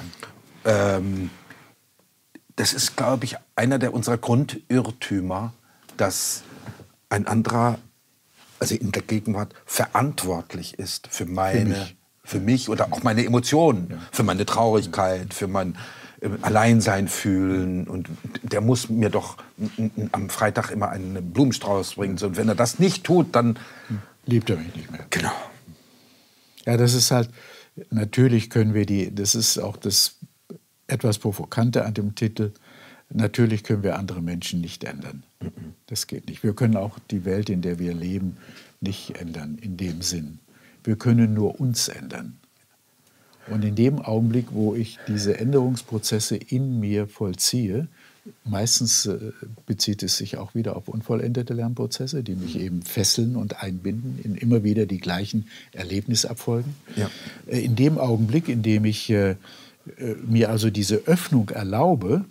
S1: Das ist, glaube ich, einer unserer Grundirrtümer, dass ein anderer, also in der Gegenwart, verantwortlich ist für mich oder auch meine Emotionen, für meine Traurigkeit, für mein Alleinsein fühlen. Und der muss mir doch am Freitag immer einen Blumenstrauß bringen. Und wenn er das nicht tut, dann
S2: liebt er mich nicht mehr.
S1: Genau.
S2: Ja, das ist halt, natürlich können wir das ist auch das etwas Provokante an dem Titel, natürlich können wir andere Menschen nicht ändern. Das geht nicht. Wir können auch die Welt, in der wir leben, nicht ändern, in dem Sinn. Wir können nur uns ändern. Und in dem Augenblick, wo ich diese Änderungsprozesse in mir vollziehe, meistens bezieht es sich auch wieder auf unvollendete Lernprozesse, die mich eben fesseln und einbinden in immer wieder die gleichen Erlebnisabfolgen. Ja. In dem Augenblick, in dem ich mir also diese Öffnung erlaube,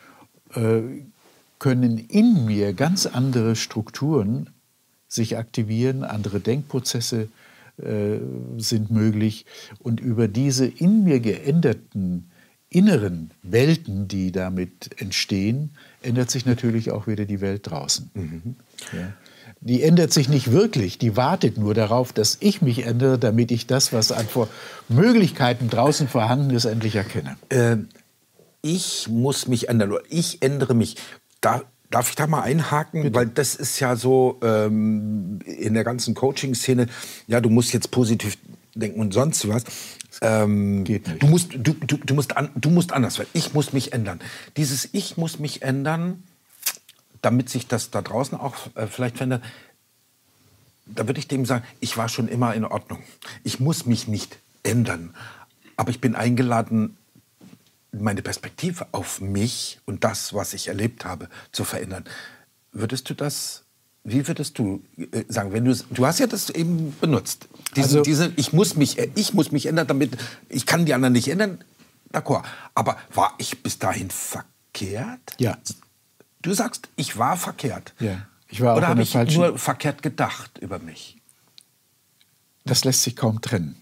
S2: können in mir ganz andere Strukturen sich aktivieren, andere Denkprozesse sind möglich. Und über diese in mir geänderten inneren Welten, die damit entstehen, ändert sich natürlich auch wieder die Welt draußen. Ja. Die ändert sich nicht wirklich, die wartet nur darauf, dass ich mich ändere, damit ich das, was an Möglichkeiten draußen vorhanden ist, endlich erkenne.
S1: Ich muss mich ändern, oder ich ändere mich. Darf ich da mal einhaken? Bitte. Weil das ist ja so in der ganzen Coaching-Szene, ja, du musst jetzt positiv denken und sonst was.
S2: Geht nicht.
S1: Du musst anders werden. Ich muss mich ändern. Dieses Ich muss mich ändern, damit sich das da draußen auch vielleicht verändert, da würde ich dem sagen, ich war schon immer in Ordnung. Ich muss mich nicht ändern. Aber ich bin eingeladen, meine Perspektive auf mich und das, was ich erlebt habe, zu verändern. Wie würdest du sagen, wenn du hast ja das eben benutzt, ich muss mich ändern, damit ich kann die anderen nicht ändern, d'accord. Aber war ich bis dahin verkehrt?
S2: Ja.
S1: Du sagst, ich war verkehrt.
S2: Ja. Ich war auch
S1: oder habe ich nur verkehrt gedacht über mich?
S2: Das lässt sich kaum trennen.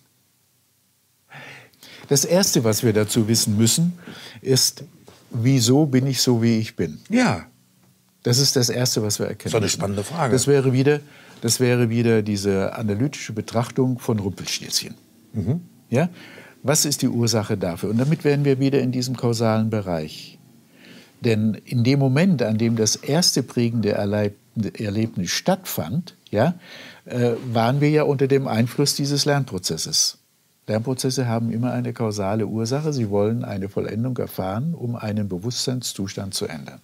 S2: Das Erste, was wir dazu wissen müssen, ist, wieso bin ich so, wie ich bin?
S1: Ja.
S2: Das ist das Erste, was wir erkennen.
S1: So eine spannende Frage.
S2: Das wäre wieder diese analytische Betrachtung von Rumpelstilzchen. Ja? Was ist die Ursache dafür? Und damit wären wir wieder in diesem kausalen Bereich. Denn in dem Moment, an dem das erste prägende Erlebnis stattfand, waren wir ja unter dem Einfluss dieses Lernprozesses. Lernprozesse haben immer eine kausale Ursache. Sie wollen eine Vollendung erfahren, um einen Bewusstseinszustand zu ändern.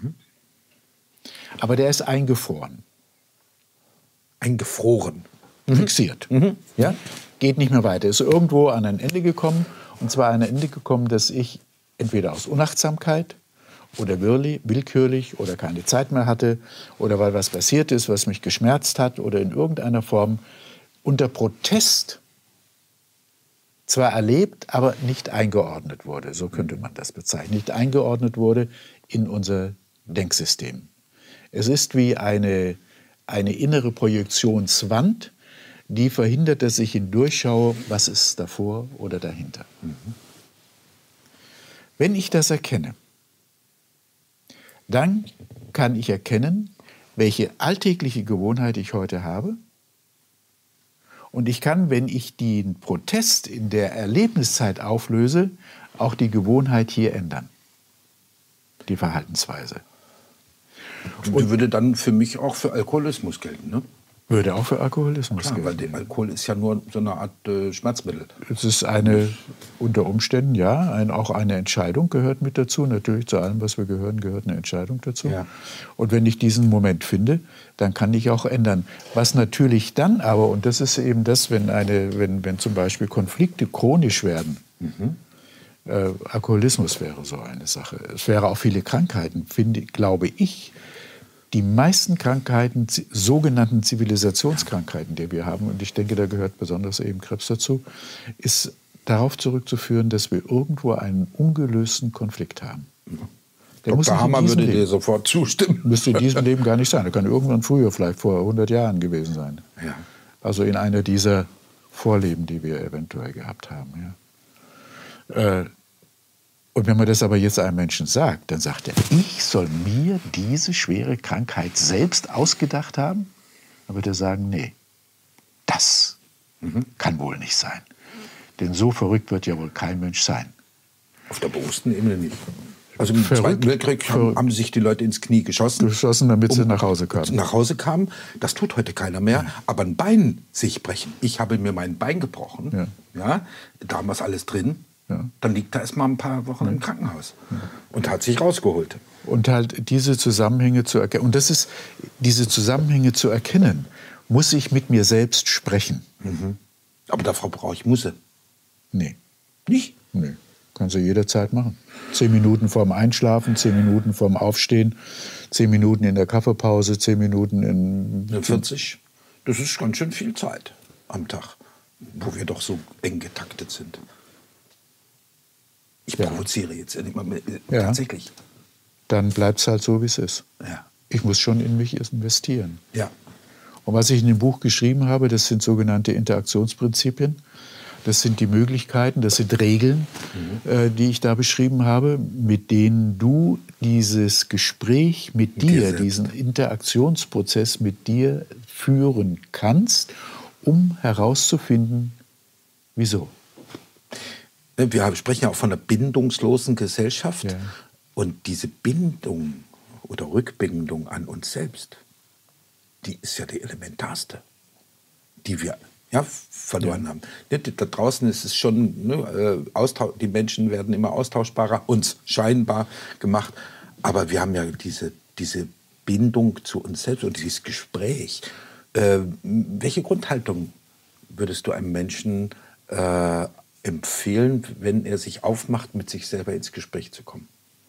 S2: Aber der ist eingefroren.
S1: Eingefroren?
S2: Fixiert. Ja? Geht nicht mehr weiter. Ist irgendwo an ein Ende gekommen. Und zwar an ein Ende gekommen, dass ich entweder aus Unachtsamkeit oder willkürlich oder keine Zeit mehr hatte oder weil was passiert ist, was mich geschmerzt hat oder in irgendeiner Form unter Protest zwar erlebt, aber nicht eingeordnet wurde. So könnte man das bezeichnen. Nicht eingeordnet wurde in unser Denksystem. Es ist wie eine innere Projektionswand, die verhindert, dass ich hindurchschaue, was ist davor oder dahinter. Wenn ich das erkenne, dann kann ich erkennen, welche alltägliche Gewohnheit ich heute habe. Und ich kann, wenn ich den Protest in der Erlebniszeit auflöse, auch die Gewohnheit hier ändern. Die Verhaltensweise.
S1: Und die würde dann für mich auch für Alkoholismus gelten, ne?
S2: Würde auch für Alkoholismus
S1: Klar,
S2: gelten.
S1: weil der Alkohol ist ja nur so eine Art Schmerzmittel.
S2: Es ist unter Umständen, ja, auch eine Entscheidung gehört mit dazu. Natürlich zu allem, was wir gehören, gehört eine Entscheidung dazu.
S1: Ja.
S2: Und wenn ich diesen Moment finde, dann kann ich auch ändern. Was natürlich dann aber, und das ist eben das, wenn zum Beispiel Konflikte chronisch werden, Alkoholismus wäre so eine Sache. Es wäre auch viele Krankheiten, glaube ich. Die meisten Krankheiten, sogenannten Zivilisationskrankheiten, die wir haben, und ich denke, da gehört besonders eben Krebs dazu, ist darauf zurückzuführen, dass wir irgendwo einen ungelösten Konflikt haben.
S1: Dr. Hammer würde dir sofort zustimmen.
S2: Müsste in diesem Leben gar nicht sein. Das kann irgendwann früher, vielleicht vor 100 Jahren gewesen sein.
S1: Ja.
S2: Also in einer dieser Vorleben, die wir eventuell gehabt haben. Ja. Und wenn man das aber jetzt einem Menschen sagt, dann sagt er, ich soll mir diese schwere Krankheit selbst ausgedacht haben? Dann wird er sagen, nee, das kann wohl nicht sein. Denn so verrückt wird ja wohl kein Mensch sein.
S1: Auf der bewussten Ebene nicht. Also im Zweiten Weltkrieg haben sich die Leute ins Knie geschossen.
S2: Damit sie nach Hause kamen.
S1: Nach Hause kamen. Das tut heute keiner mehr. Ja. Aber ein Bein sich brechen. Ich habe mir mein Bein gebrochen. Ja, da haben wir es alles drin. Ja. Dann liegt er erst mal ein paar Wochen im Krankenhaus und hat sich rausgeholt.
S2: Und halt diese Zusammenhänge zu erkennen. Und diese Zusammenhänge zu erkennen, muss ich mit mir selbst sprechen.
S1: Aber davor brauche ich Musse.
S2: Nee.
S1: Nicht?
S2: Nee. Kannst du jederzeit machen. 10 Minuten vorm Einschlafen, 10 Minuten vorm Aufstehen, 10 Minuten in der Kaffeepause, 10 Minuten in
S1: 40. Das ist ganz schön viel Zeit am Tag, wo wir doch so eng getaktet sind. Ich provoziere jetzt tatsächlich.
S2: Dann bleibt es halt so, wie es ist.
S1: Ja.
S2: Ich muss schon in mich investieren.
S1: Ja.
S2: Und was ich in dem Buch geschrieben habe, das sind sogenannte Interaktionsprinzipien. Das sind die Möglichkeiten, das sind Regeln, die ich da beschrieben habe, mit denen du dieses Gespräch mit dir, diesen Interaktionsprozess mit dir führen kannst, um herauszufinden, wieso.
S1: Wir sprechen ja auch von einer bindungslosen Gesellschaft.
S2: Ja.
S1: Und diese Bindung oder Rückbindung an uns selbst, die ist ja die elementarste, die wir verloren haben. Da draußen ist es schon, die Menschen werden immer austauschbarer, uns scheinbar gemacht. Aber wir haben ja diese Bindung zu uns selbst und dieses Gespräch. Welche Grundhaltung würdest du einem Menschen empfehlen, wenn er sich aufmacht, mit sich selber ins Gespräch zu kommen?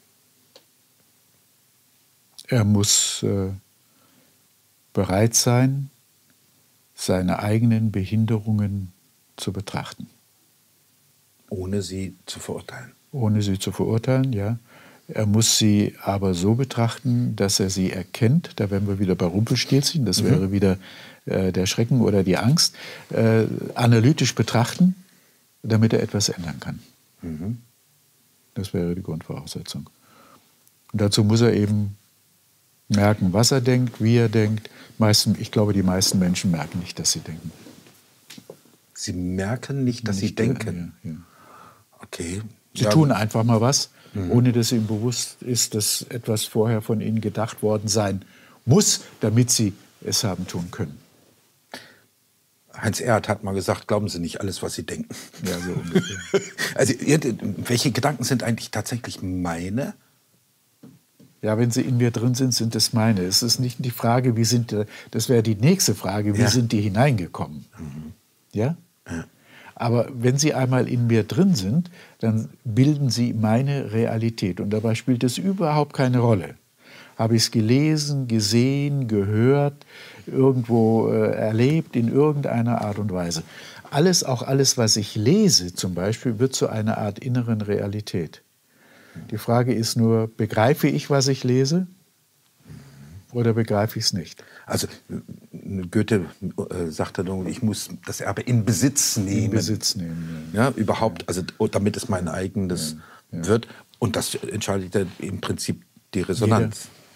S2: Er muss bereit sein, seine eigenen Behinderungen zu betrachten.
S1: Ohne sie zu verurteilen.
S2: Ohne sie zu verurteilen, ja. Er muss sie aber so betrachten, dass er sie erkennt. Da wären wir wieder bei Rumpelstilzchen, das wäre wieder der Schrecken oder die Angst. Analytisch betrachten, damit er etwas ändern kann. Das wäre die Grundvoraussetzung. Und dazu muss er eben merken, was er denkt, wie er denkt. Ich glaube, die meisten Menschen merken nicht, dass sie denken.
S1: Sie merken nicht, dass sie denken? Ja. Okay.
S2: Sie tun einfach mal was, ohne dass ihnen bewusst ist, dass etwas vorher von ihnen gedacht worden sein muss, damit sie es haben tun können.
S1: Heinz Erhardt hat mal gesagt, glauben Sie nicht alles, was Sie denken.
S2: Ja, so ungefähr.
S1: Also, welche Gedanken sind eigentlich tatsächlich meine?
S2: Ja, wenn sie in mir drin sind, sind es meine. Es ist nicht die Frage, das wäre die nächste Frage, wie sind die hineingekommen? Ja? Aber wenn sie einmal in mir drin sind, dann bilden sie meine Realität. Und dabei spielt es überhaupt keine Rolle. Habe ich es gelesen, gesehen, gehört, irgendwo erlebt, in irgendeiner Art und Weise. Alles, was ich lese zum Beispiel, wird zu einer Art inneren Realität. Die Frage ist nur, begreife ich, was ich lese, oder begreife ich es nicht?
S1: Also Goethe sagte, ich muss das Erbe in Besitz nehmen.
S2: In Besitz nehmen,
S1: ja. Überhaupt, also damit es mein eigenes wird. Und das entscheidet im Prinzip die Resonanz.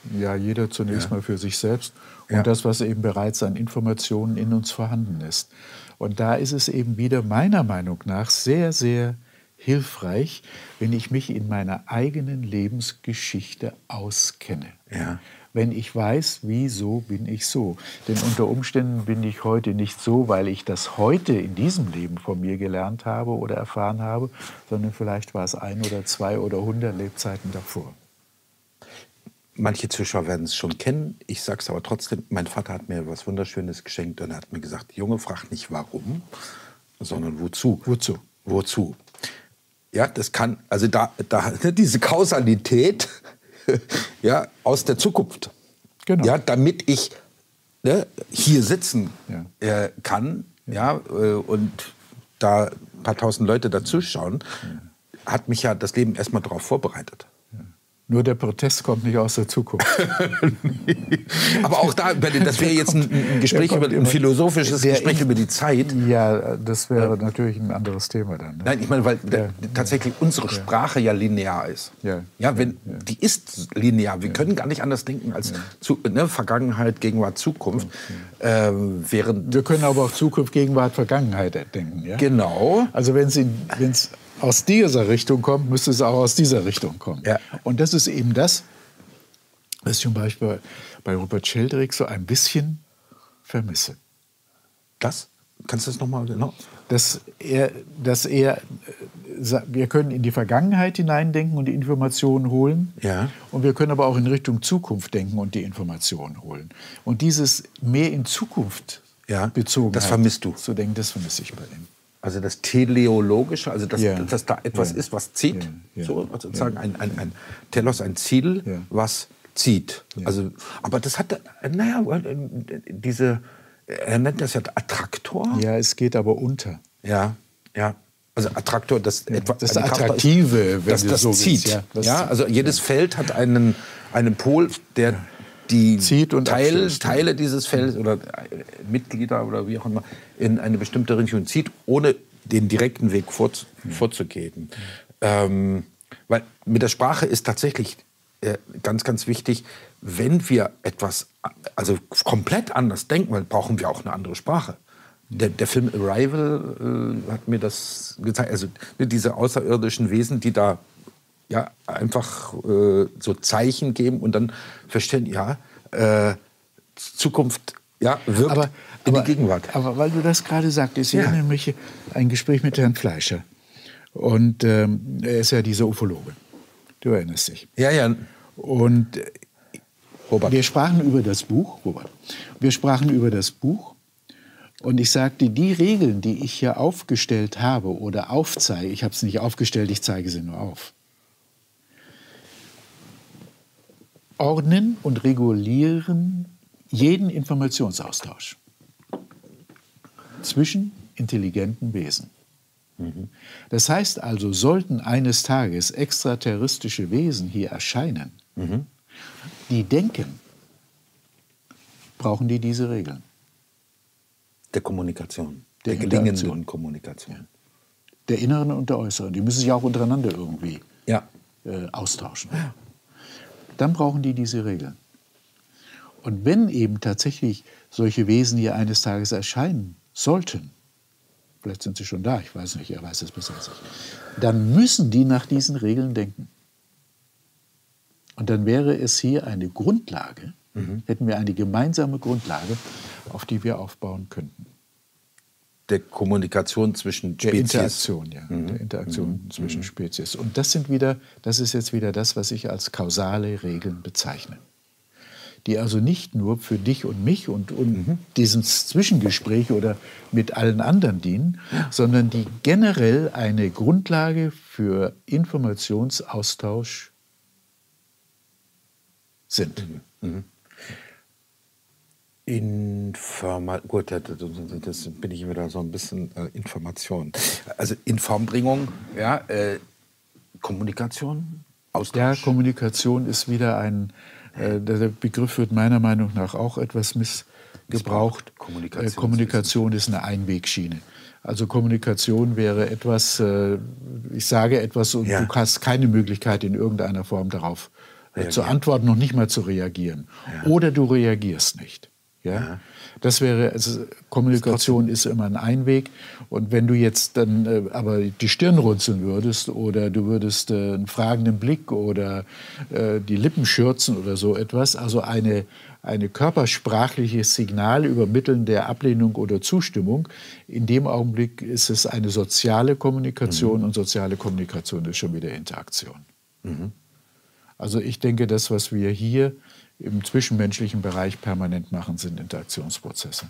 S2: Ja, jeder zunächst mal für sich selbst und das, was eben bereits an Informationen in uns vorhanden ist. Und da ist es eben wieder meiner Meinung nach sehr, sehr hilfreich, wenn ich mich in meiner eigenen Lebensgeschichte auskenne.
S1: Ja.
S2: Wenn ich weiß, wieso bin ich so. Denn unter Umständen bin ich heute nicht so, weil ich das heute in diesem Leben von mir gelernt habe oder erfahren habe, sondern vielleicht war es 1 oder 2 oder 100 Lebzeiten davor.
S1: Manche Zuschauer werden es schon kennen, ich sage es aber trotzdem, mein Vater hat mir was Wunderschönes geschenkt und er hat mir gesagt, Junge, frag nicht warum, sondern wozu.
S2: Wozu?
S1: Wozu. Ja, das kann, also da diese Kausalität ja, aus der Zukunft.
S2: Genau.
S1: Ja, damit ich hier sitzen kann, und da ein paar tausend Leute dazuschauen, hat mich ja das Leben erstmal darauf vorbereitet.
S2: Nur der Protest kommt nicht aus der Zukunft.
S1: Aber auch da, das wäre jetzt ein Gespräch ein philosophisches Gespräch über die Zeit.
S2: Ja, das wäre natürlich ein anderes Thema dann. Ne?
S1: Nein, ich meine, weil tatsächlich unsere Sprache ja linear ist. Die ist linear. Wir können gar nicht anders denken als Vergangenheit, Gegenwart, Zukunft.
S2: Wir können aber auch Zukunft, Gegenwart, Vergangenheit denken. Ja?
S1: Genau.
S2: Also wenn es aus dieser Richtung kommt, müsste es auch aus dieser Richtung kommen. Ja. Und das ist eben das, was ich zum Beispiel bei Rupert Sheldrake so ein bisschen vermisse.
S1: Das? Kannst du das nochmal genau?
S2: Wir können in die Vergangenheit hineindenken und die Informationen holen.
S1: Ja.
S2: Und wir können aber auch in Richtung Zukunft denken und die Informationen holen. Und dieses mehr in Zukunft bezogen,
S1: das vermisst du.
S2: Zu denken, das vermisse ich bei ihm.
S1: Also das Teleologische, also dass da etwas ist, was zieht, so sozusagen ein Telos, ein Ziel, was zieht. Ja. Also, aber das hat, er nennt das ja Attraktor.
S2: Ja, es geht aber unter.
S1: Ja. Also Attraktor, das
S2: Attraktive,
S1: wenn das zieht. Also jedes Feld hat einen Pol, der die
S2: zieht und
S1: Teile dieses Feldes oder Mitglieder oder wie auch immer in eine bestimmte Richtung zieht, ohne den direkten Weg vorzugeben. Weil mit der Sprache ist tatsächlich ganz, ganz wichtig, wenn wir etwas komplett anders denken, weil brauchen wir auch eine andere Sprache. Der Film Arrival hat mir das gezeigt, also diese außerirdischen Wesen, die da einfach so Zeichen geben und dann verstehen, Zukunft wirkt in die Gegenwart.
S2: Aber weil du das gerade sagtest, ich erinnere mich ein Gespräch mit Herrn Fleischer. Und er ist ja dieser Ufologe. Du erinnerst dich.
S1: Ja.
S2: Und
S1: Robert.
S2: Wir sprachen über das Buch. Und ich sagte, die Regeln, die ich hier aufgestellt habe oder aufzeige, ich habe es nicht aufgestellt, ich zeige sie nur auf, ordnen und regulieren jeden Informationsaustausch zwischen intelligenten Wesen. Das heißt also, sollten eines Tages extraterrestrische Wesen hier erscheinen, die denken, brauchen die diese Regeln.
S1: Der Kommunikation, der gelingenden Kommunikation.
S2: Der inneren und der äußeren. Die müssen sich auch untereinander irgendwie austauschen. Dann brauchen die diese Regeln. Und wenn eben tatsächlich solche Wesen hier eines Tages erscheinen sollten, vielleicht sind sie schon da, ich weiß nicht, er weiß es besser als ich, dann müssen die nach diesen Regeln denken. Und dann wäre es hier eine Grundlage, hätten wir eine gemeinsame Grundlage, auf die wir aufbauen könnten.
S1: Der Kommunikation zwischen Spezies.
S2: Der Interaktion, der Interaktion zwischen Spezies. Und das ist jetzt wieder das, was ich als kausale Regeln bezeichne. Die also nicht nur für dich und mich und dieses Zwischengespräch oder mit allen anderen dienen, sondern die generell eine Grundlage für Informationsaustausch sind.
S1: Gut, das bin ich wieder so ein bisschen Information. Also Informbringung, Kommunikation, Austausch.
S2: Ja, Kommunikation ist wieder der Begriff wird meiner Meinung nach auch etwas missgebraucht. Kommunikation ist eine Einwegschiene. Also Kommunikation wäre etwas, ich sage etwas und du hast keine Möglichkeit in irgendeiner Form darauf zu antworten, noch nicht mal zu reagieren. Ja. Oder du reagierst nicht. Ja? Ja. Das wäre, also Kommunikation ist immer ein Einweg. Und wenn du jetzt dann aber die Stirn runzeln würdest oder du würdest einen fragenden Blick oder die Lippen schürzen oder so etwas, also eine körpersprachliches Signal übermitteln der Ablehnung oder Zustimmung, in dem Augenblick ist es eine soziale Kommunikation und soziale Kommunikation ist schon wieder Interaktion. Also ich denke, das, was wir hier im zwischenmenschlichen Bereich permanent machen, sind Interaktionsprozesse.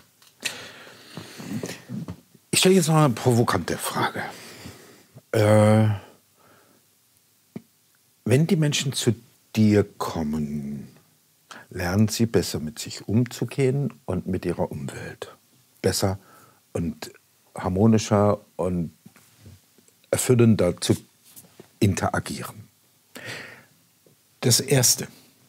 S1: Ich stelle jetzt noch eine provokante Frage. Wenn die Menschen zu dir kommen, lernen sie besser mit sich umzugehen und mit ihrer Umwelt. Besser und harmonischer und erfüllender zu interagieren.
S2: Das Erste.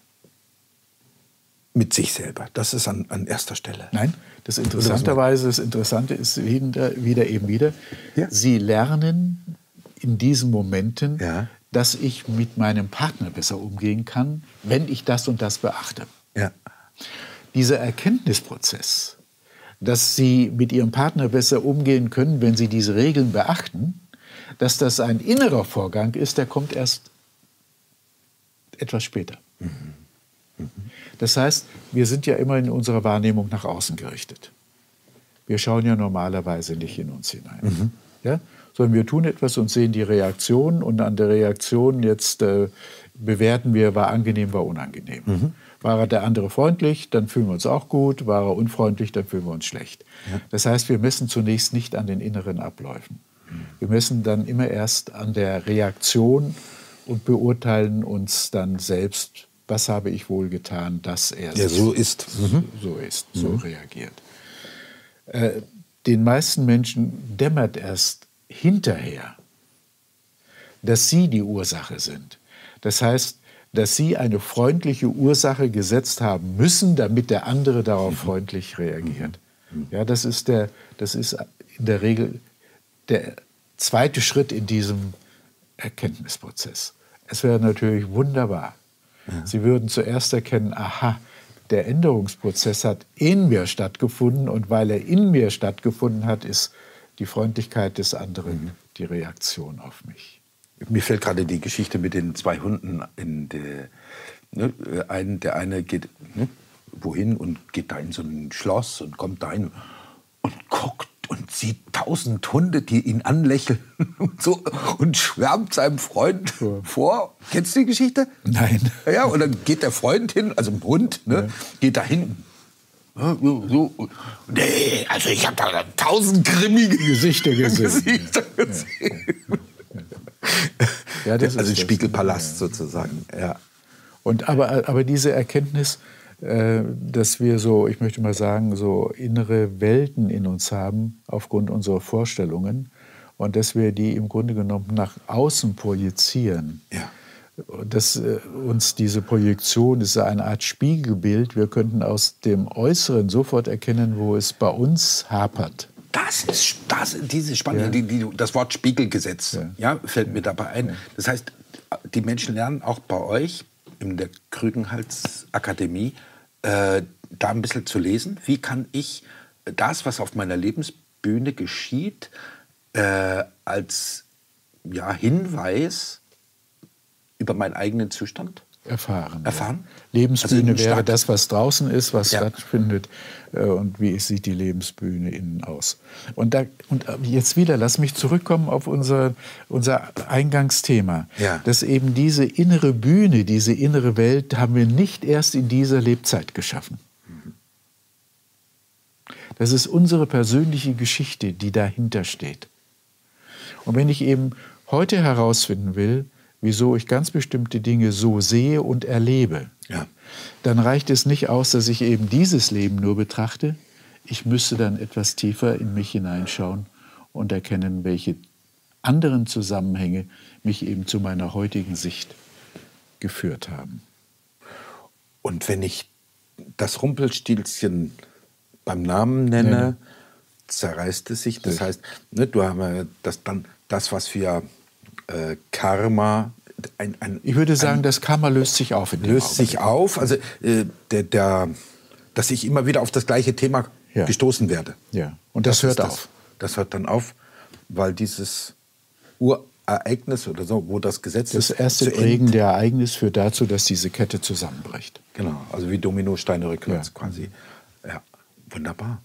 S1: Mit sich selber. Das ist an erster Stelle.
S2: Nein, das Interessante ist wieder,
S1: ja.
S2: Sie lernen in diesen Momenten, dass ich mit meinem Partner besser umgehen kann, wenn ich das und das beachte.
S1: Ja.
S2: Dieser Erkenntnisprozess, dass Sie mit Ihrem Partner besser umgehen können, wenn Sie diese Regeln beachten, dass das ein innerer Vorgang ist, der kommt erst etwas später. Das heißt, wir sind ja immer in unserer Wahrnehmung nach außen gerichtet. Wir schauen ja normalerweise nicht in uns hinein. Ja? Sondern wir tun etwas und sehen die Reaktion und an der Reaktion jetzt bewerten wir, war angenehm, war unangenehm. War der andere freundlich, dann fühlen wir uns auch gut, war er unfreundlich, dann fühlen wir uns schlecht. Ja. Das heißt, wir messen zunächst nicht an den inneren Abläufen. Wir messen dann immer erst an der Reaktion und beurteilen uns dann selbst, was habe ich wohl getan, dass er
S1: so ist.
S2: So reagiert. Den meisten Menschen dämmert erst hinterher, dass sie die Ursache sind. Das heißt, dass sie eine freundliche Ursache gesetzt haben müssen, damit der andere darauf freundlich reagiert. Ja, das ist in der Regel der zweite Schritt in diesem Erkenntnisprozess. Es wäre natürlich wunderbar. Sie würden zuerst erkennen, aha, der Änderungsprozess hat in mir stattgefunden und weil er in mir stattgefunden hat, ist die Freundlichkeit des anderen die Reaktion auf mich.
S1: Mir fällt gerade die Geschichte mit den zwei Hunden der eine geht wohin und geht da in so ein Schloss und kommt da hin und guckt und sieht 1000 Hunde, die ihn anlächeln und so und schwärmt seinem Freund vor. Kennst du die Geschichte?
S2: Nein.
S1: Ja, und dann geht der Freund hin, also ein Hund, geht da hin. So. Nee, also ich habe da 1000 grimmige
S2: Gesichter gesehen.
S1: Ja, das also ist Spiegelpalast sozusagen. Ja.
S2: Und aber diese Erkenntnis, dass wir so, ich möchte mal sagen, so innere Welten in uns haben aufgrund unserer Vorstellungen und dass wir die im Grunde genommen nach außen projizieren.
S1: Ja.
S2: Dass uns diese Projektion ist eine Art Spiegelbild. Wir könnten aus dem Äußeren sofort erkennen, wo es bei uns hapert.
S1: Diese Spannung, das Wort Spiegelgesetz fällt mir dabei ein. Das heißt, die Menschen lernen auch bei euch in der Krügenhals-Akademie da ein bisschen zu lesen. Wie kann ich das, was auf meiner Lebensbühne geschieht, als Hinweis über meinen eigenen Zustand
S2: erfahren?
S1: Ja.
S2: Lebensbühne also wäre das, was draußen ist, was stattfindet. Und wie sieht die Lebensbühne innen aus? Und jetzt wieder, lass mich zurückkommen auf unser Eingangsthema.
S1: Ja.
S2: Dass eben diese innere Bühne, diese innere Welt haben wir nicht erst in dieser Lebzeit geschaffen. Das ist unsere persönliche Geschichte, die dahinter steht. Und wenn ich eben heute herausfinden will, wieso ich ganz bestimmte Dinge so sehe und erlebe, dann reicht es nicht aus, dass ich eben dieses Leben nur betrachte. Ich müsste dann etwas tiefer in mich hineinschauen und erkennen, welche anderen Zusammenhänge mich eben zu meiner heutigen Sicht geführt haben.
S1: Und wenn ich das Rumpelstilzchen beim Namen nenne, zerreißt es sich. Das heißt, du hast das, was wir Karma
S2: Ich würde sagen, das Karma löst sich auf.
S1: Löst sich auf, also dass ich immer wieder auf das gleiche Thema gestoßen werde.
S2: Ja, und das hört auf.
S1: Das hört dann auf, weil dieses Urereignis oder so, wo das Gesetz
S2: das erste prägende Ereignis führt dazu, dass diese Kette zusammenbricht.
S1: Genau, also wie Dominosteine rückwärts quasi. Ja, wunderbar.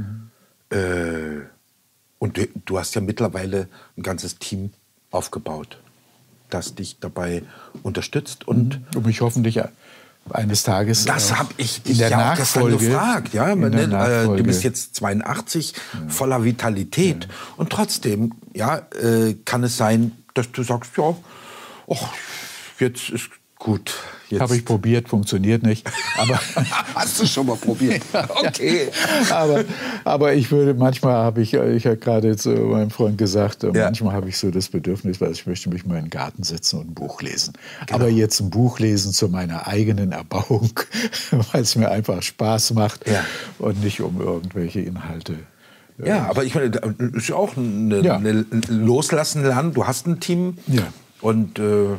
S1: Und du hast ja mittlerweile ein ganzes Team aufgebaut, das dich dabei unterstützt und
S2: mich hoffentlich eines Tages
S1: das habe ich dich ja auch gestern gefragt. Ja? Du bist jetzt 82, voller Vitalität. Und trotzdem kann es sein, dass du sagst, jetzt ist gut.
S2: Habe ich probiert, funktioniert nicht. Aber
S1: hast du schon mal probiert? Okay.
S2: Aber ich würde, manchmal habe ich gerade zu meinem Freund gesagt, manchmal habe ich so das Bedürfnis, weil ich möchte mich mal in den Garten setzen und ein Buch lesen. Genau. Aber jetzt ein Buch lesen zu meiner eigenen Erbauung, weil es mir einfach Spaß macht und nicht um irgendwelche Inhalte.
S1: Ja, aber ich meine, das ist ja auch eine Loslassen lernen. Du hast ein Team und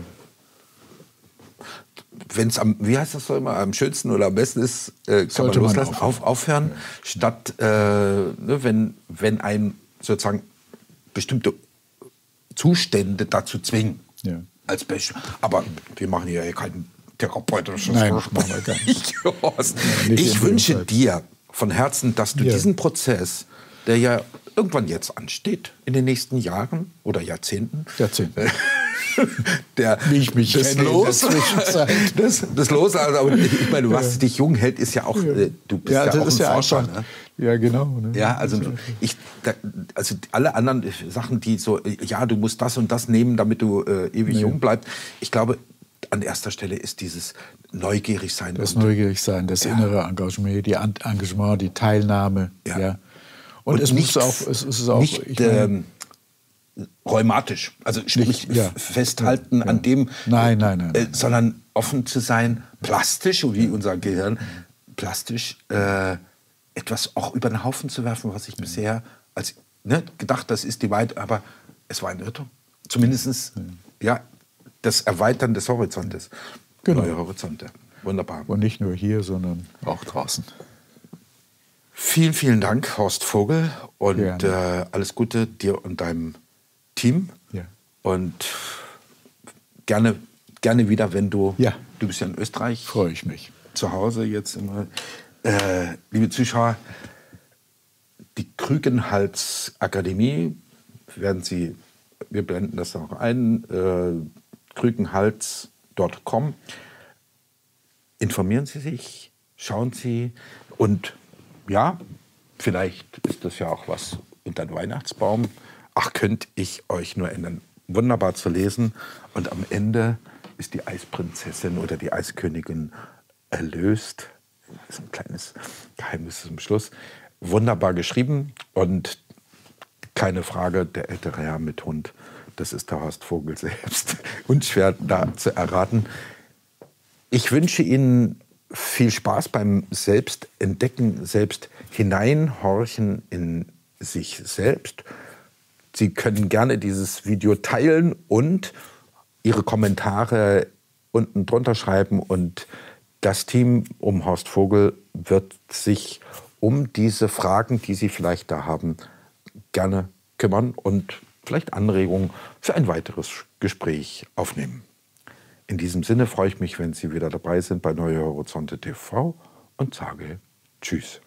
S1: wenn es wie heißt das so immer, am schönsten oder am besten ist, kann man loslassen, aufhören, statt, wenn ein sozusagen bestimmte Zustände dazu zwingen. Ja. Als Beispiel. Aber wir machen hier keinen therapeutisches Gespräch. Ich wünsche dir von Herzen, dass du diesen Prozess, der ja irgendwann jetzt ansteht, in den nächsten Jahren oder Jahrzehnten, das Los, also ich meine, was dich jung hält, ist ja auch, du bist ja auch ein Forscher. Ne?
S2: Ja, genau. Ne?
S1: Ja, also alle anderen Sachen, die so, du musst das und das nehmen, damit du ewig jung bleibst. Ich glaube, an erster Stelle ist dieses Neugierigsein.
S2: Das Neugierigsein, das innere Engagement, die Teilnahme. Ja. Und es ist auch
S1: nicht rheumatisch, also sprich festhalten an dem,
S2: nein.
S1: Sondern offen zu sein, plastisch, wie unser Gehirn, plastisch etwas auch über den Haufen zu werfen, was ich bisher als gedacht, das ist die Weite, aber es war ein Irrtum. Zumindest das Erweitern des Horizontes.
S2: Genau.
S1: Neue Horizonte. Wunderbar.
S2: Und nicht nur hier, sondern auch draußen.
S1: Vielen, vielen Dank, Horst Vogel. Und alles Gute dir und deinem Team.
S2: Ja.
S1: Und gerne wieder, wenn du bist ja in Österreich.
S2: Freue ich mich.
S1: Zu Hause jetzt immer. Liebe Zuschauer, die Krügenhals-Akademie, wir blenden das auch ein, krügenhals.com. Informieren Sie sich, schauen Sie und vielleicht ist das ja auch was unter den Weihnachtsbaum. Könnte ich euch nur ändern. Wunderbar zu lesen. Und am Ende ist die Eisprinzessin oder die Eiskönigin erlöst. Das ist ein kleines Geheimnis zum Schluss. Wunderbar geschrieben und keine Frage, der ältere Herr mit Hund, das ist der Horst Vogel selbst. Unschwer da zu erraten. Ich wünsche Ihnen viel Spaß beim Selbstentdecken, selbst hineinhorchen in sich selbst. Sie können gerne dieses Video teilen und Ihre Kommentare unten drunter schreiben. Und das Team um Horst Vogel wird sich um diese Fragen, die Sie vielleicht da haben, gerne kümmern und vielleicht Anregungen für ein weiteres Gespräch aufnehmen. In diesem Sinne freue ich mich, wenn Sie wieder dabei sind bei Neue Horizonte TV und sage Tschüss.